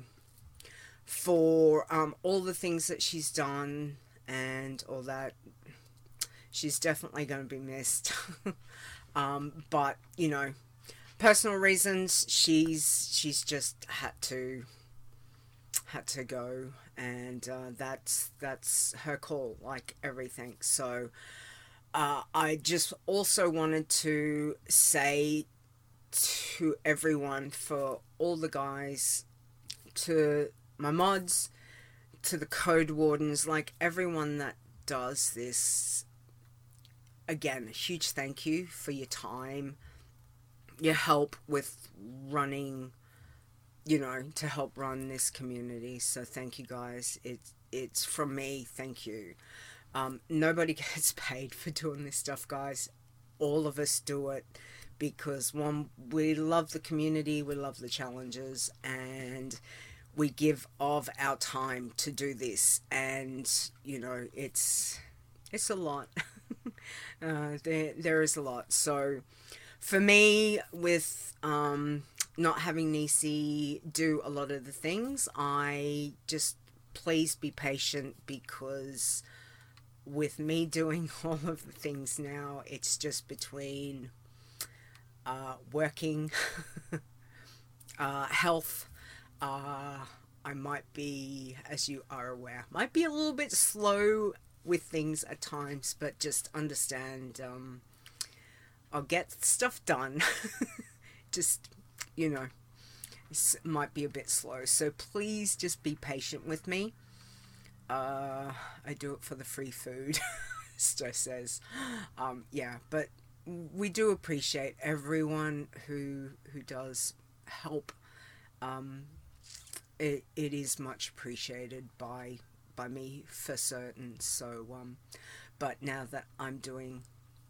for um, all the things that she's done and all that, she's definitely going to be missed. um, but, you know, personal reasons, she's she's just had to had to go, and uh, that's that's her call, like everything. So Uh, I just also wanted to say to everyone, for all the guys, to my mods, to the code wardens, like everyone that does this, again, a huge thank you for your time, your help with running, you know, to help run this community. So thank you guys. It's, it's from me, thank you. Um, nobody gets paid for doing this stuff, guys. All of us do it because, one, we love the community, we love the challenges, and we give of our time to do this. And, you know, it's it's a lot. uh, there, there is a lot. So, for me, with um, not having Nisi do a lot of the things, I just, please be patient, because with me doing all of the things now, it's just between uh, working, uh, health. Uh, I might be, as you are aware, might be a little bit slow with things at times, but just understand, um, I'll get stuff done. Just, you know, it might be a bit slow. So please just be patient with me. Uh, I do it for the free food, Sto says. Um, yeah, but we do appreciate everyone who who does help. Um, it it is much appreciated by by me for certain. So, um, but now that I'm doing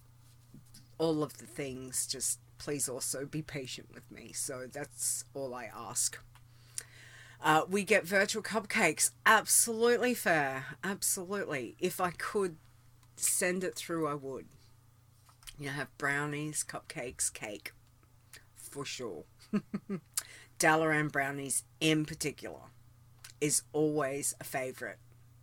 all of the things, just please also be patient with me. So that's all I ask. Uh, we get virtual cupcakes. Absolutely fair. Absolutely. If I could send it through, I would. You know, have brownies, cupcakes, cake. For sure. Dalaran brownies in particular is always a favourite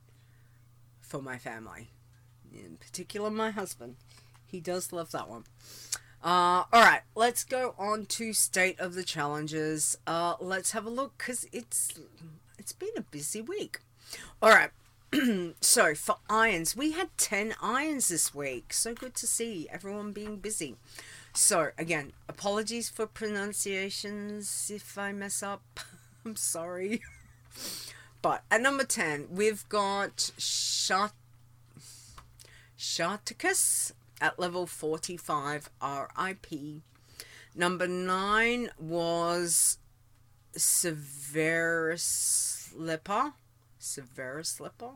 for my family. In particular, my husband. He does love that one. Uh, alright, let's go on to State of the Challenges. Uh, let's have a look, because it's, it's been a busy week. Alright, so for irons, we had ten irons this week. So good to see everyone being busy. So, again, apologies for pronunciations if I mess up. I'm sorry. But at number ten, we've got Shart- Sharticus. at level forty-five, R I P. Number nine was Severus Slipper. Severus Slipper.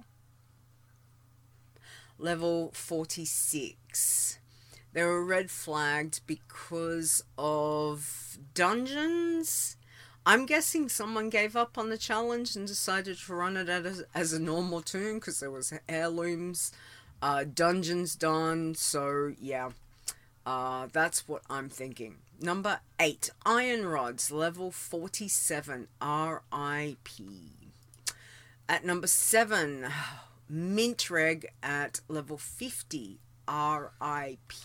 Level forty-six. They were red flagged because of dungeons. I'm guessing someone gave up on the challenge and decided to run it as, as a normal toon because there was heirlooms, uh, dungeons done. So yeah, uh, that's what I'm thinking. Number eight, Iron Rods, level forty-seven, R I P. At number seven, Mint Reg at level fifty, R I P.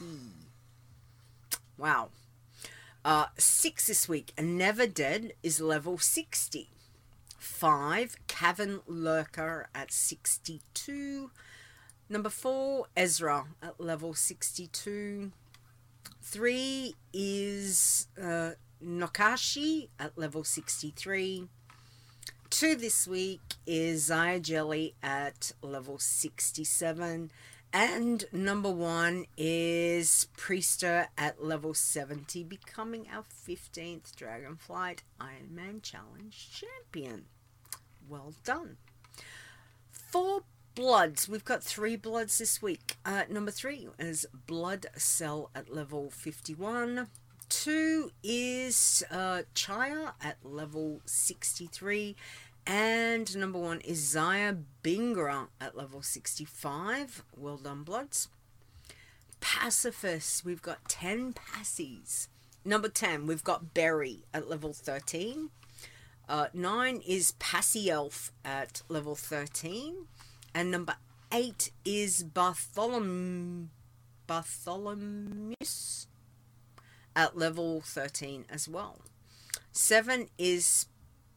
Wow. Uh, six this week, Never Dead is level sixty. Five, Cavern Lurker at sixty-two. Number four, Ezra at level sixty-two. Three is uh, Nokashi at level sixty-three. Two this week is Zaya Jelly at level sixty-seven. And number one is Priester at level seventy, becoming our fifteenth Dragonflight Iron Man Challenge champion. Well done. Four bloods. We've got three bloods this week. Uh, number three is Blood Cell at level fifty-one. Two is uh, Chaya at level sixty-three. And number one is Zaya Bingra at level sixty-five. Well done, bloods. Pacifist. We've got ten passies. Number ten, we've got Berry at level thirteen. Uh, nine is Passy Elf at level thirteen. And number eight is Bartholom- Bartholomeus at level thirteen as well. Seven is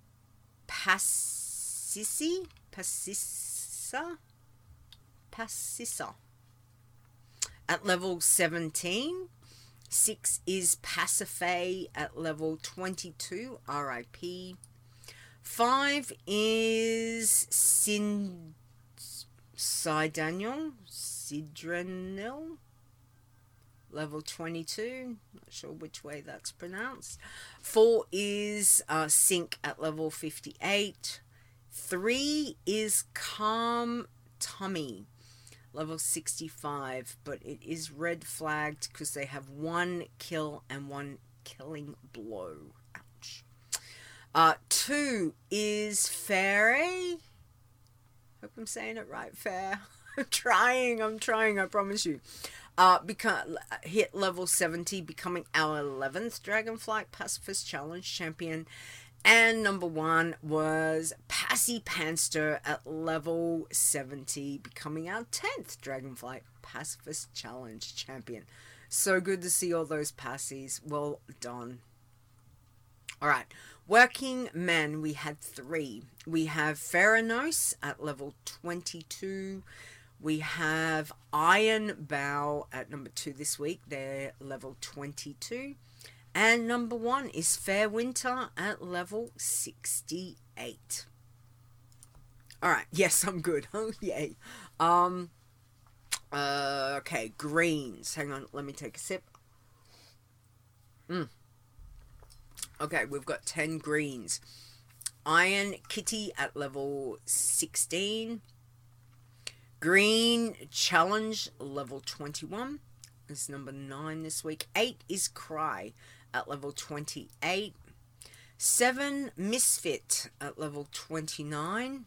Passissi? Passissa? Passissa. At level seventeen. Six is Pasiphae at level twenty-two, R I P. Five is Sin... Sidaniel? Sidranil? Level twenty-two. Not sure which way that's pronounced. Four is uh, Sync at level fifty-eight. Three is Calm Tummy, level sixty-five, but it is red flagged because they have one kill and one killing blow. Ouch. Uh, two is Fairy. Hope I'm saying it right, Fair. I'm trying, I'm trying, I promise you. Uh, become, hit level seventy, becoming our eleventh Dragonflight Pacifist Challenge champion. And number one was Passy Panster at level seventy, becoming our tenth Dragonflight Pacifist Challenge champion. So good to see all those passies. Well done. Alright, working men, we had three. We have Theranos at level twenty-two. We have Iron Bow at number two this week. They're level twenty-two. And number one is Fair Winter at level sixty-eight. Alright, yes, I'm good. Oh, yay. Um, uh, okay, greens. Hang on, let me take a sip. Mm. Okay, we've got ten greens. Iron Kitty at level sixteen. Green Challenge level twenty-one is number nine this week. eight is Cry at level twenty-eight. seven Misfit at level twenty-nine.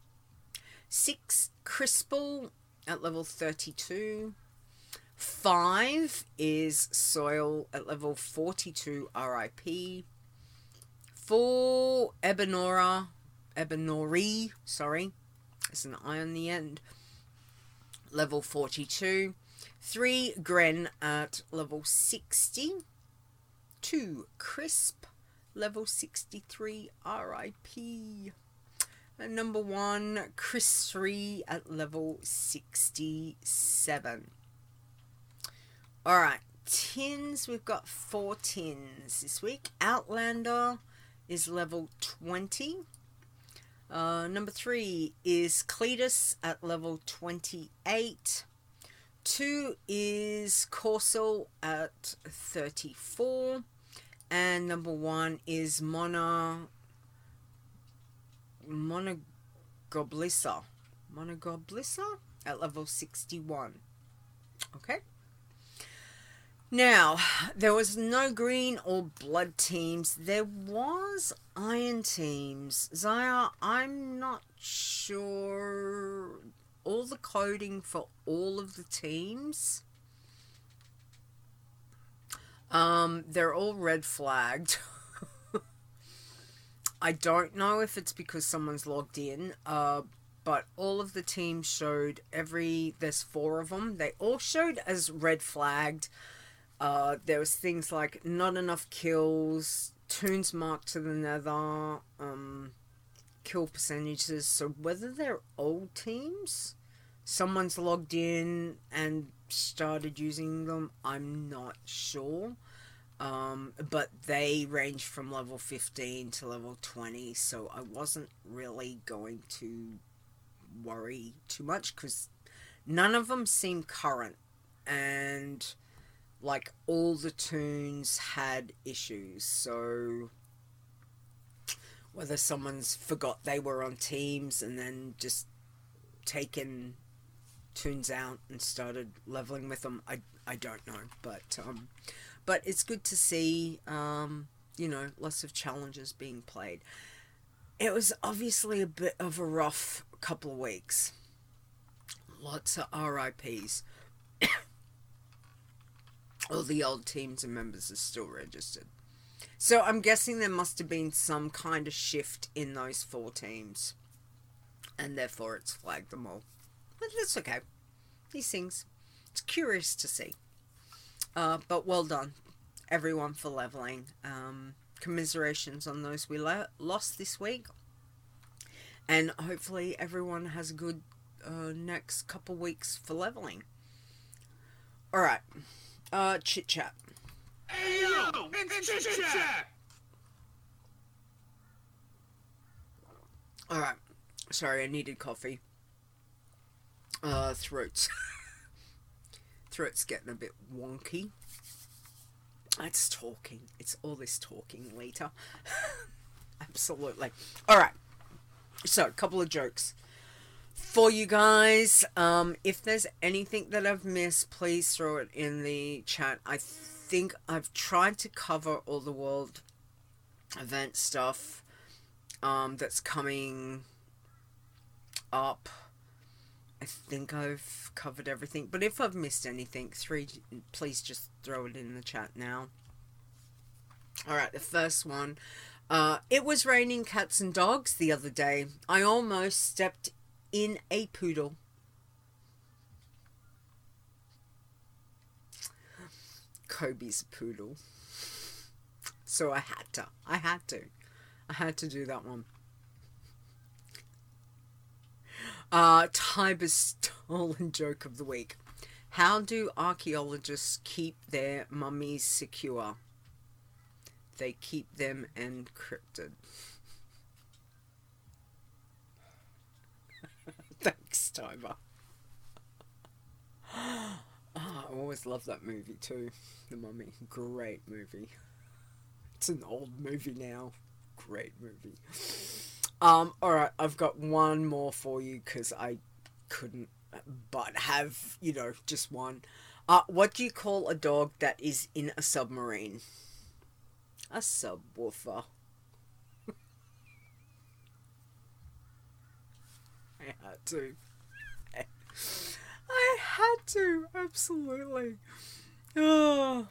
six Crispal at level thirty-two. five is Soil at level forty-two, R I P. four Ebenora, Ebenori, sorry, there's an I on the end, level forty-two. three Gren at level sixty. two Crisp, level sixty-three, R I P. And number one, Chris three at level sixty-seven. Alright, tins, we've got four tins this week. Outlander is level twenty. Uh, number three is Cletus at level twenty-eight. Two is Corso at thirty-four. And number one is Mona... Monogoblissa. Monogoblissa at level sixty-one. Okay. Now, there was no green or blood teams. There was iron teams. Zaya, I'm not sure all the coding for all of the teams. Um, they're all red flagged. I don't know if it's because someone's logged in, uh, but all of the teams showed every, there's four of them. They all showed as red flagged. Uh, there was things like not enough kills, tunes marked to the nether, um, kill percentages. So whether they're old teams, someone's logged in and started using them, I'm not sure. Um, but they range from level fifteen to level twenty, so I wasn't really going to worry too much because none of them seem current, and like all the tunes had issues. So whether someone's forgot they were on teams and then just taken tunes out and started leveling with them, I I don't know, but um. But it's good to see, um, you know, lots of challenges being played. It was obviously a bit of a rough couple of weeks. Lots of R I Ps. All the old teams and members are still registered. So I'm guessing there must have been some kind of shift in those four teams. And therefore it's flagged them all. But that's okay. These things. It's curious to see. Uh, but well done, everyone, for leveling. Um, commiserations on those we lo- lost this week. And hopefully everyone has a good uh, next couple weeks for leveling. Alright, uh, chit chat. Hey yo, it's chit chat. Alright, sorry, I needed coffee. Uh, throats. Throat's getting a bit wonky. It's talking. It's all this talking later. Absolutely. Alright. So, a couple of jokes for you guys. Um, if there's anything that I've missed, please throw it in the chat. I think I've tried to cover all the world event stuff um, that's coming up. I think I've covered everything, but if I've missed anything, three, please just throw it in the chat now. Alright, the first one. Uh, it was raining cats and dogs the other day. I almost stepped in a poodle. Kobe's a poodle. So I had to. I had to. I had to do that one. Uh, Tiber's stolen joke of the week. How do archaeologists keep their mummies secure? They keep them encrypted. Thanks, Tiber. Oh, I always love that movie too. The Mummy. Great movie. It's an old movie now. Great movie. Um, alright, I've got one more for you because I couldn't but have, you know, just one. Uh, what do you call a dog that is in a submarine? A subwoofer. I had to. I had to, absolutely. Oh.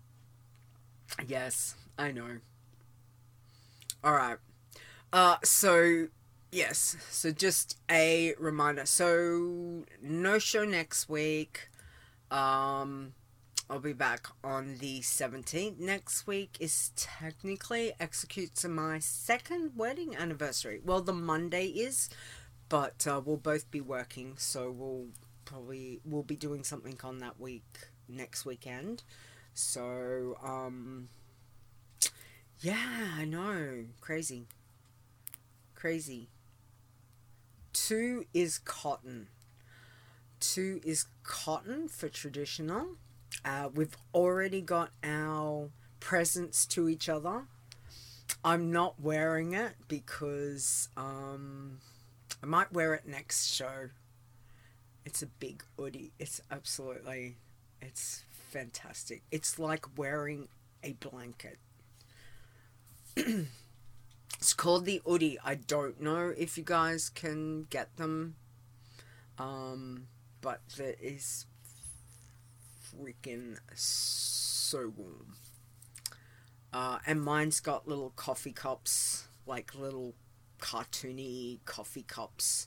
Yes, I know. Alright. Uh, so, yes. So, just a reminder. So, no show next week. Um, I'll be back on the seventeenth. Next week is technically executes my second wedding anniversary. Well, the Monday is, but uh, we'll both be working, so we'll probably, we'll be doing something on that week, next weekend. So, um, yeah, I know. Crazy. Crazy. Two is cotton. two is cotton for traditional. Uh, we've already got our presents to each other. I'm not wearing it because um, I might wear it next show. It's a big hoodie. It's absolutely, it's fantastic. It's like wearing a blanket. It's called the hoodie. I don't know if you guys can get them. Um, but it is freaking so warm. Uh, and mine's got little coffee cups, like little cartoony coffee cups.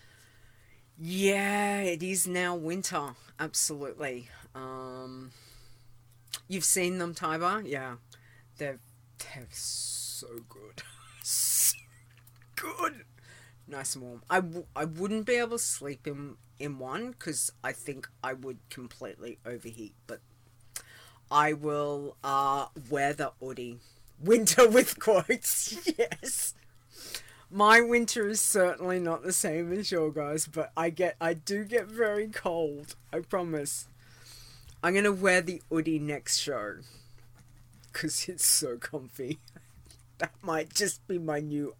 Yeah, it is now winter. Absolutely. Um, you've seen them, Tiber? Yeah. They're, they're so good. So good. Nice and warm. I, w- I wouldn't be able to sleep in, in one because I think I would completely overheat. But I will uh, wear the hoodie. Winter with quotes. Yes. My winter is certainly not the same as your guys, but I get I do get very cold. I promise. I'm going to wear the hoodie next show because it's so comfy. That might just be my new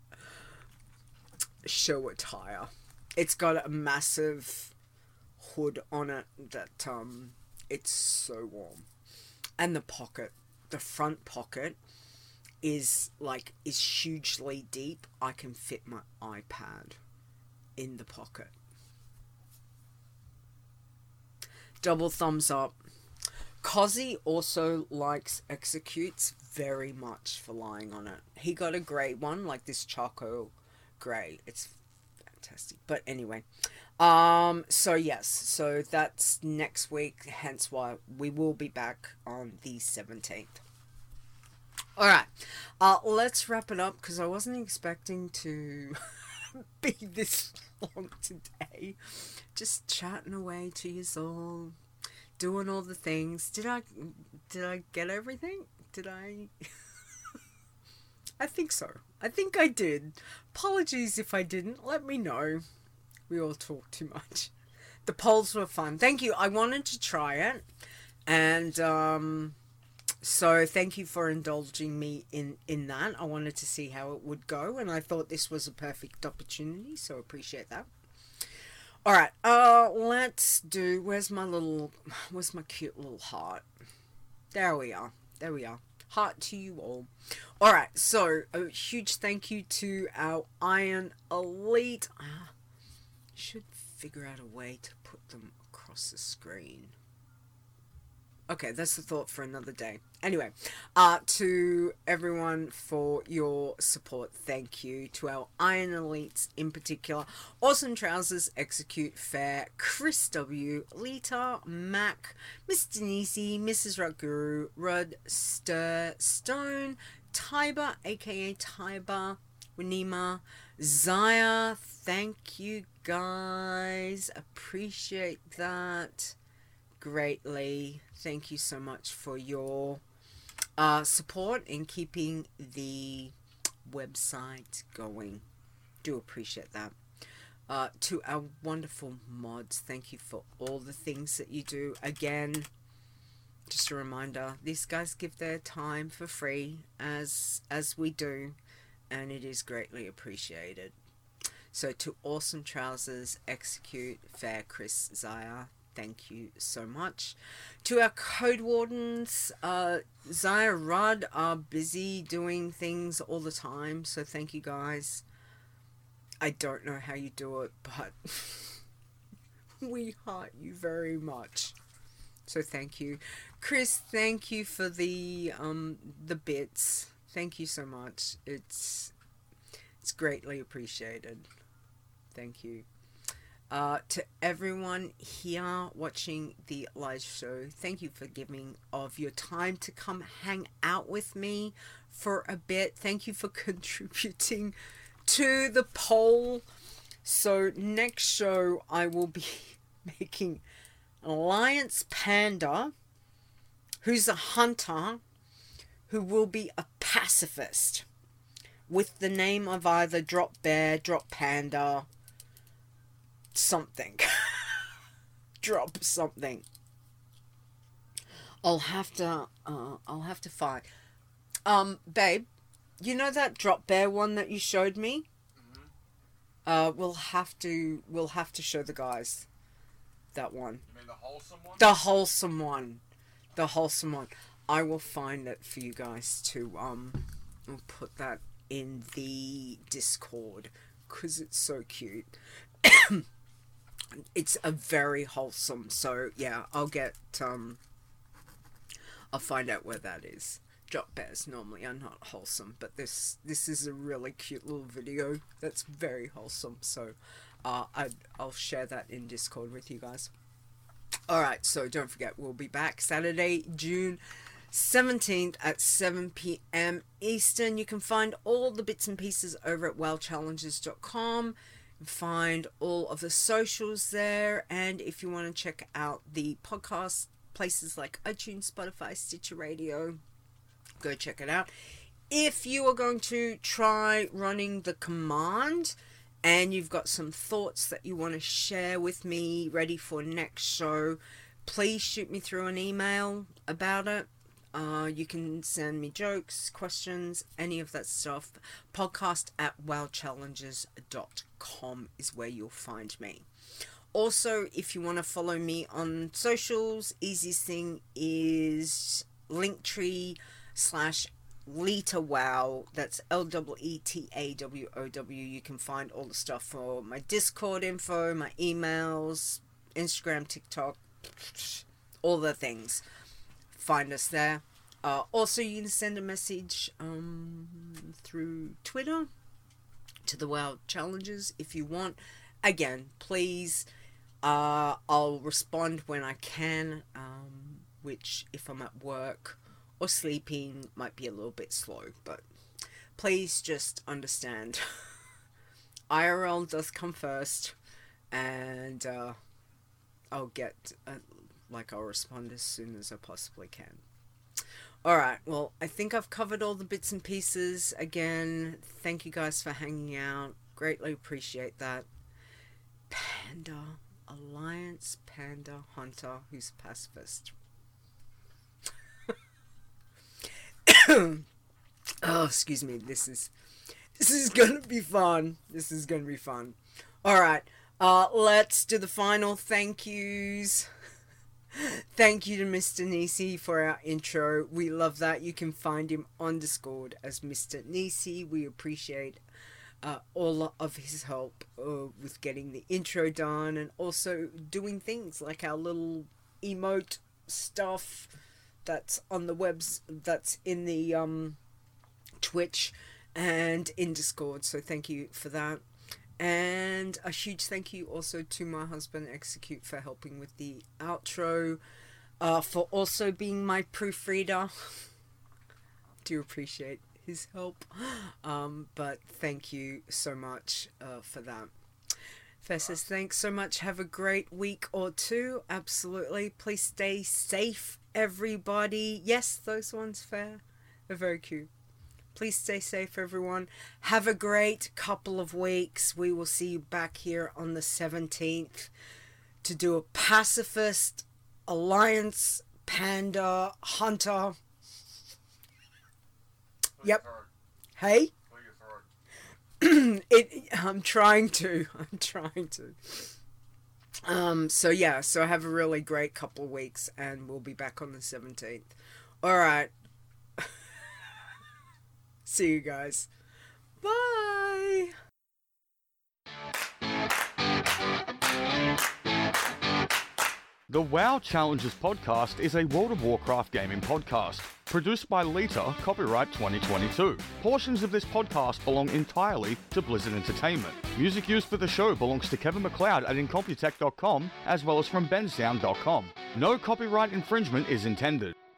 show attire. It's got a massive hood on it that um it's so warm. And the pocket, the front pocket is like is hugely deep. I can fit my iPad in the pocket. Double thumbs up. Cozzy also likes Executes very much for lying on it. He got a grey one, like this charcoal grey. It's fantastic. But anyway, um, so yes, so that's next week, hence why we will be back on the seventeenth. Alright, uh, let's wrap it up, because I wasn't expecting to be this long today. Just chatting away to you all, doing all the things. Did I, did I get everything? Did I? I think so. I think I did. Apologies if I didn't. Let me know. We all talk too much. The polls were fun. Thank you. I wanted to try it. And um, so thank you for indulging me in, in that. I wanted to see how it would go. And I thought this was a perfect opportunity. So appreciate that. Alright. Uh, let's do... Where's my little... Where's my cute little heart? There we are. There we are. Heart to you all. Alright, so a huge thank you to our Iron Elite. I should figure out a way to put them across the screen. Okay, that's the thought for another day. Anyway, uh, to everyone for your support, thank you. To our Iron Elites in particular, Awesome Trousers, Execute, Fair, Chris W, Lita, Mac, Miss Denise, Missus Ruguru, Rud, Stir, Stone, Tiber, aka Tiber, Winima, Zaya, thank you guys. Appreciate that greatly. Thank you so much for your uh, support in keeping the website going. Do appreciate that. Uh, to our wonderful mods, thank you for all the things that you do. Again, just a reminder, these guys give their time for free, as as we do, and it is greatly appreciated. So to Awesome Trousers, Execute, Fair, Chris, Zaya, thank you so much. To our Code Wardens, uh, Zaya, Rudd are busy doing things all the time, so thank you guys. I don't know how you do it, but we heart you very much. So thank you. Chris, thank you for the um the bits. Thank you so much. It's it's greatly appreciated. Thank you. Uh, to everyone here watching the live show, thank you for giving of your time to come hang out with me for a bit. Thank you for contributing to the poll. So next show I will be making Alliance Panda, who's a hunter, who will be a pacifist, with the name of either Drop Bear, Drop Panda, something. drop something. I'll have to, uh, I'll have to find. Um, babe, you know that drop bear one that you showed me? Mm-hmm. Uh, we'll have to, we'll have to show the guys that one. You mean the wholesome one? The wholesome one. The wholesome one. I will find it for you guys to, um, I'll put that in the Discord, because it's so cute. It's a very wholesome, so yeah, I'll get, um, I'll find out where that is. Drop bears normally are not wholesome, but this this is a really cute little video that's very wholesome, so uh, I'd, I'll share that in Discord with you guys. Alright, so don't forget, we'll be back Saturday, June seventeenth at seven p m Eastern. You can find all the bits and pieces over at wow challenges dot com. Find all of the socials there, and if you want to check out the podcast places like iTunes, Spotify, Stitcher Radio, go check it out. If you are going to try running the command and you've got some thoughts that you want to share with me ready for next show, please shoot me through an email about it. Uh, you can send me jokes, questions, any of that stuff. Podcast at wow challenges dot com is where you'll find me. Also, if you want to follow me on socials, easiest thing is Linktree slash Lita Wow. That's L E E T A W O W. You can find all the stuff for my Discord info, my emails, Instagram, TikTok, all the things. Find us there. Uh, also, you can send a message um, through Twitter to the Wow Challenges if you want. Again, please, uh, I'll respond when I can, um, which if I'm at work or sleeping might be a little bit slow, but please just understand. I R L does come first, and uh, I'll get, uh, like, I'll respond as soon as I possibly can. Alright, well, I think I've covered all the bits and pieces. Again, thank you guys for hanging out. Greatly appreciate that. Panda, Alliance Panda Hunter, who's a pacifist. Oh, excuse me, this is, this is gonna be fun. This is gonna be fun. Alright, uh, let's do the final thank yous. Thank you to Mister Nisi for our intro. We love that. You can find him on Discord as Mister Nisi. We appreciate uh, all of his help uh, with getting the intro done, and also doing things like our little emote stuff that's on the webs, that's in the um, Twitch and in Discord. So thank you for that. And a huge thank you also to my husband Execute for helping with the outro, uh, for also being my proofreader. Do appreciate his help, um, but thank you so much uh, for that. Fair says thanks so much. Have a great week or two. Absolutely. Please stay safe, everybody. Yes, those ones, Fair. They're very cute. Please stay safe, everyone. Have a great couple of weeks. We will see you back here on the seventeenth to do a pacifist Alliance Panda Hunter. Yep. Hey? it. I'm trying to. I'm trying to. Um. So yeah. So have a really great couple of weeks, and we'll be back on the seventeenth. All right. See you guys. Bye. The WoW Challenges podcast is a World of Warcraft gaming podcast. Produced by Lita, copyright twenty twenty-two. Portions of this podcast belong entirely to Blizzard Entertainment. Music used for the show belongs to Kevin MacLeod at incompetech dot com, as well as from bensound dot com. No copyright infringement is intended.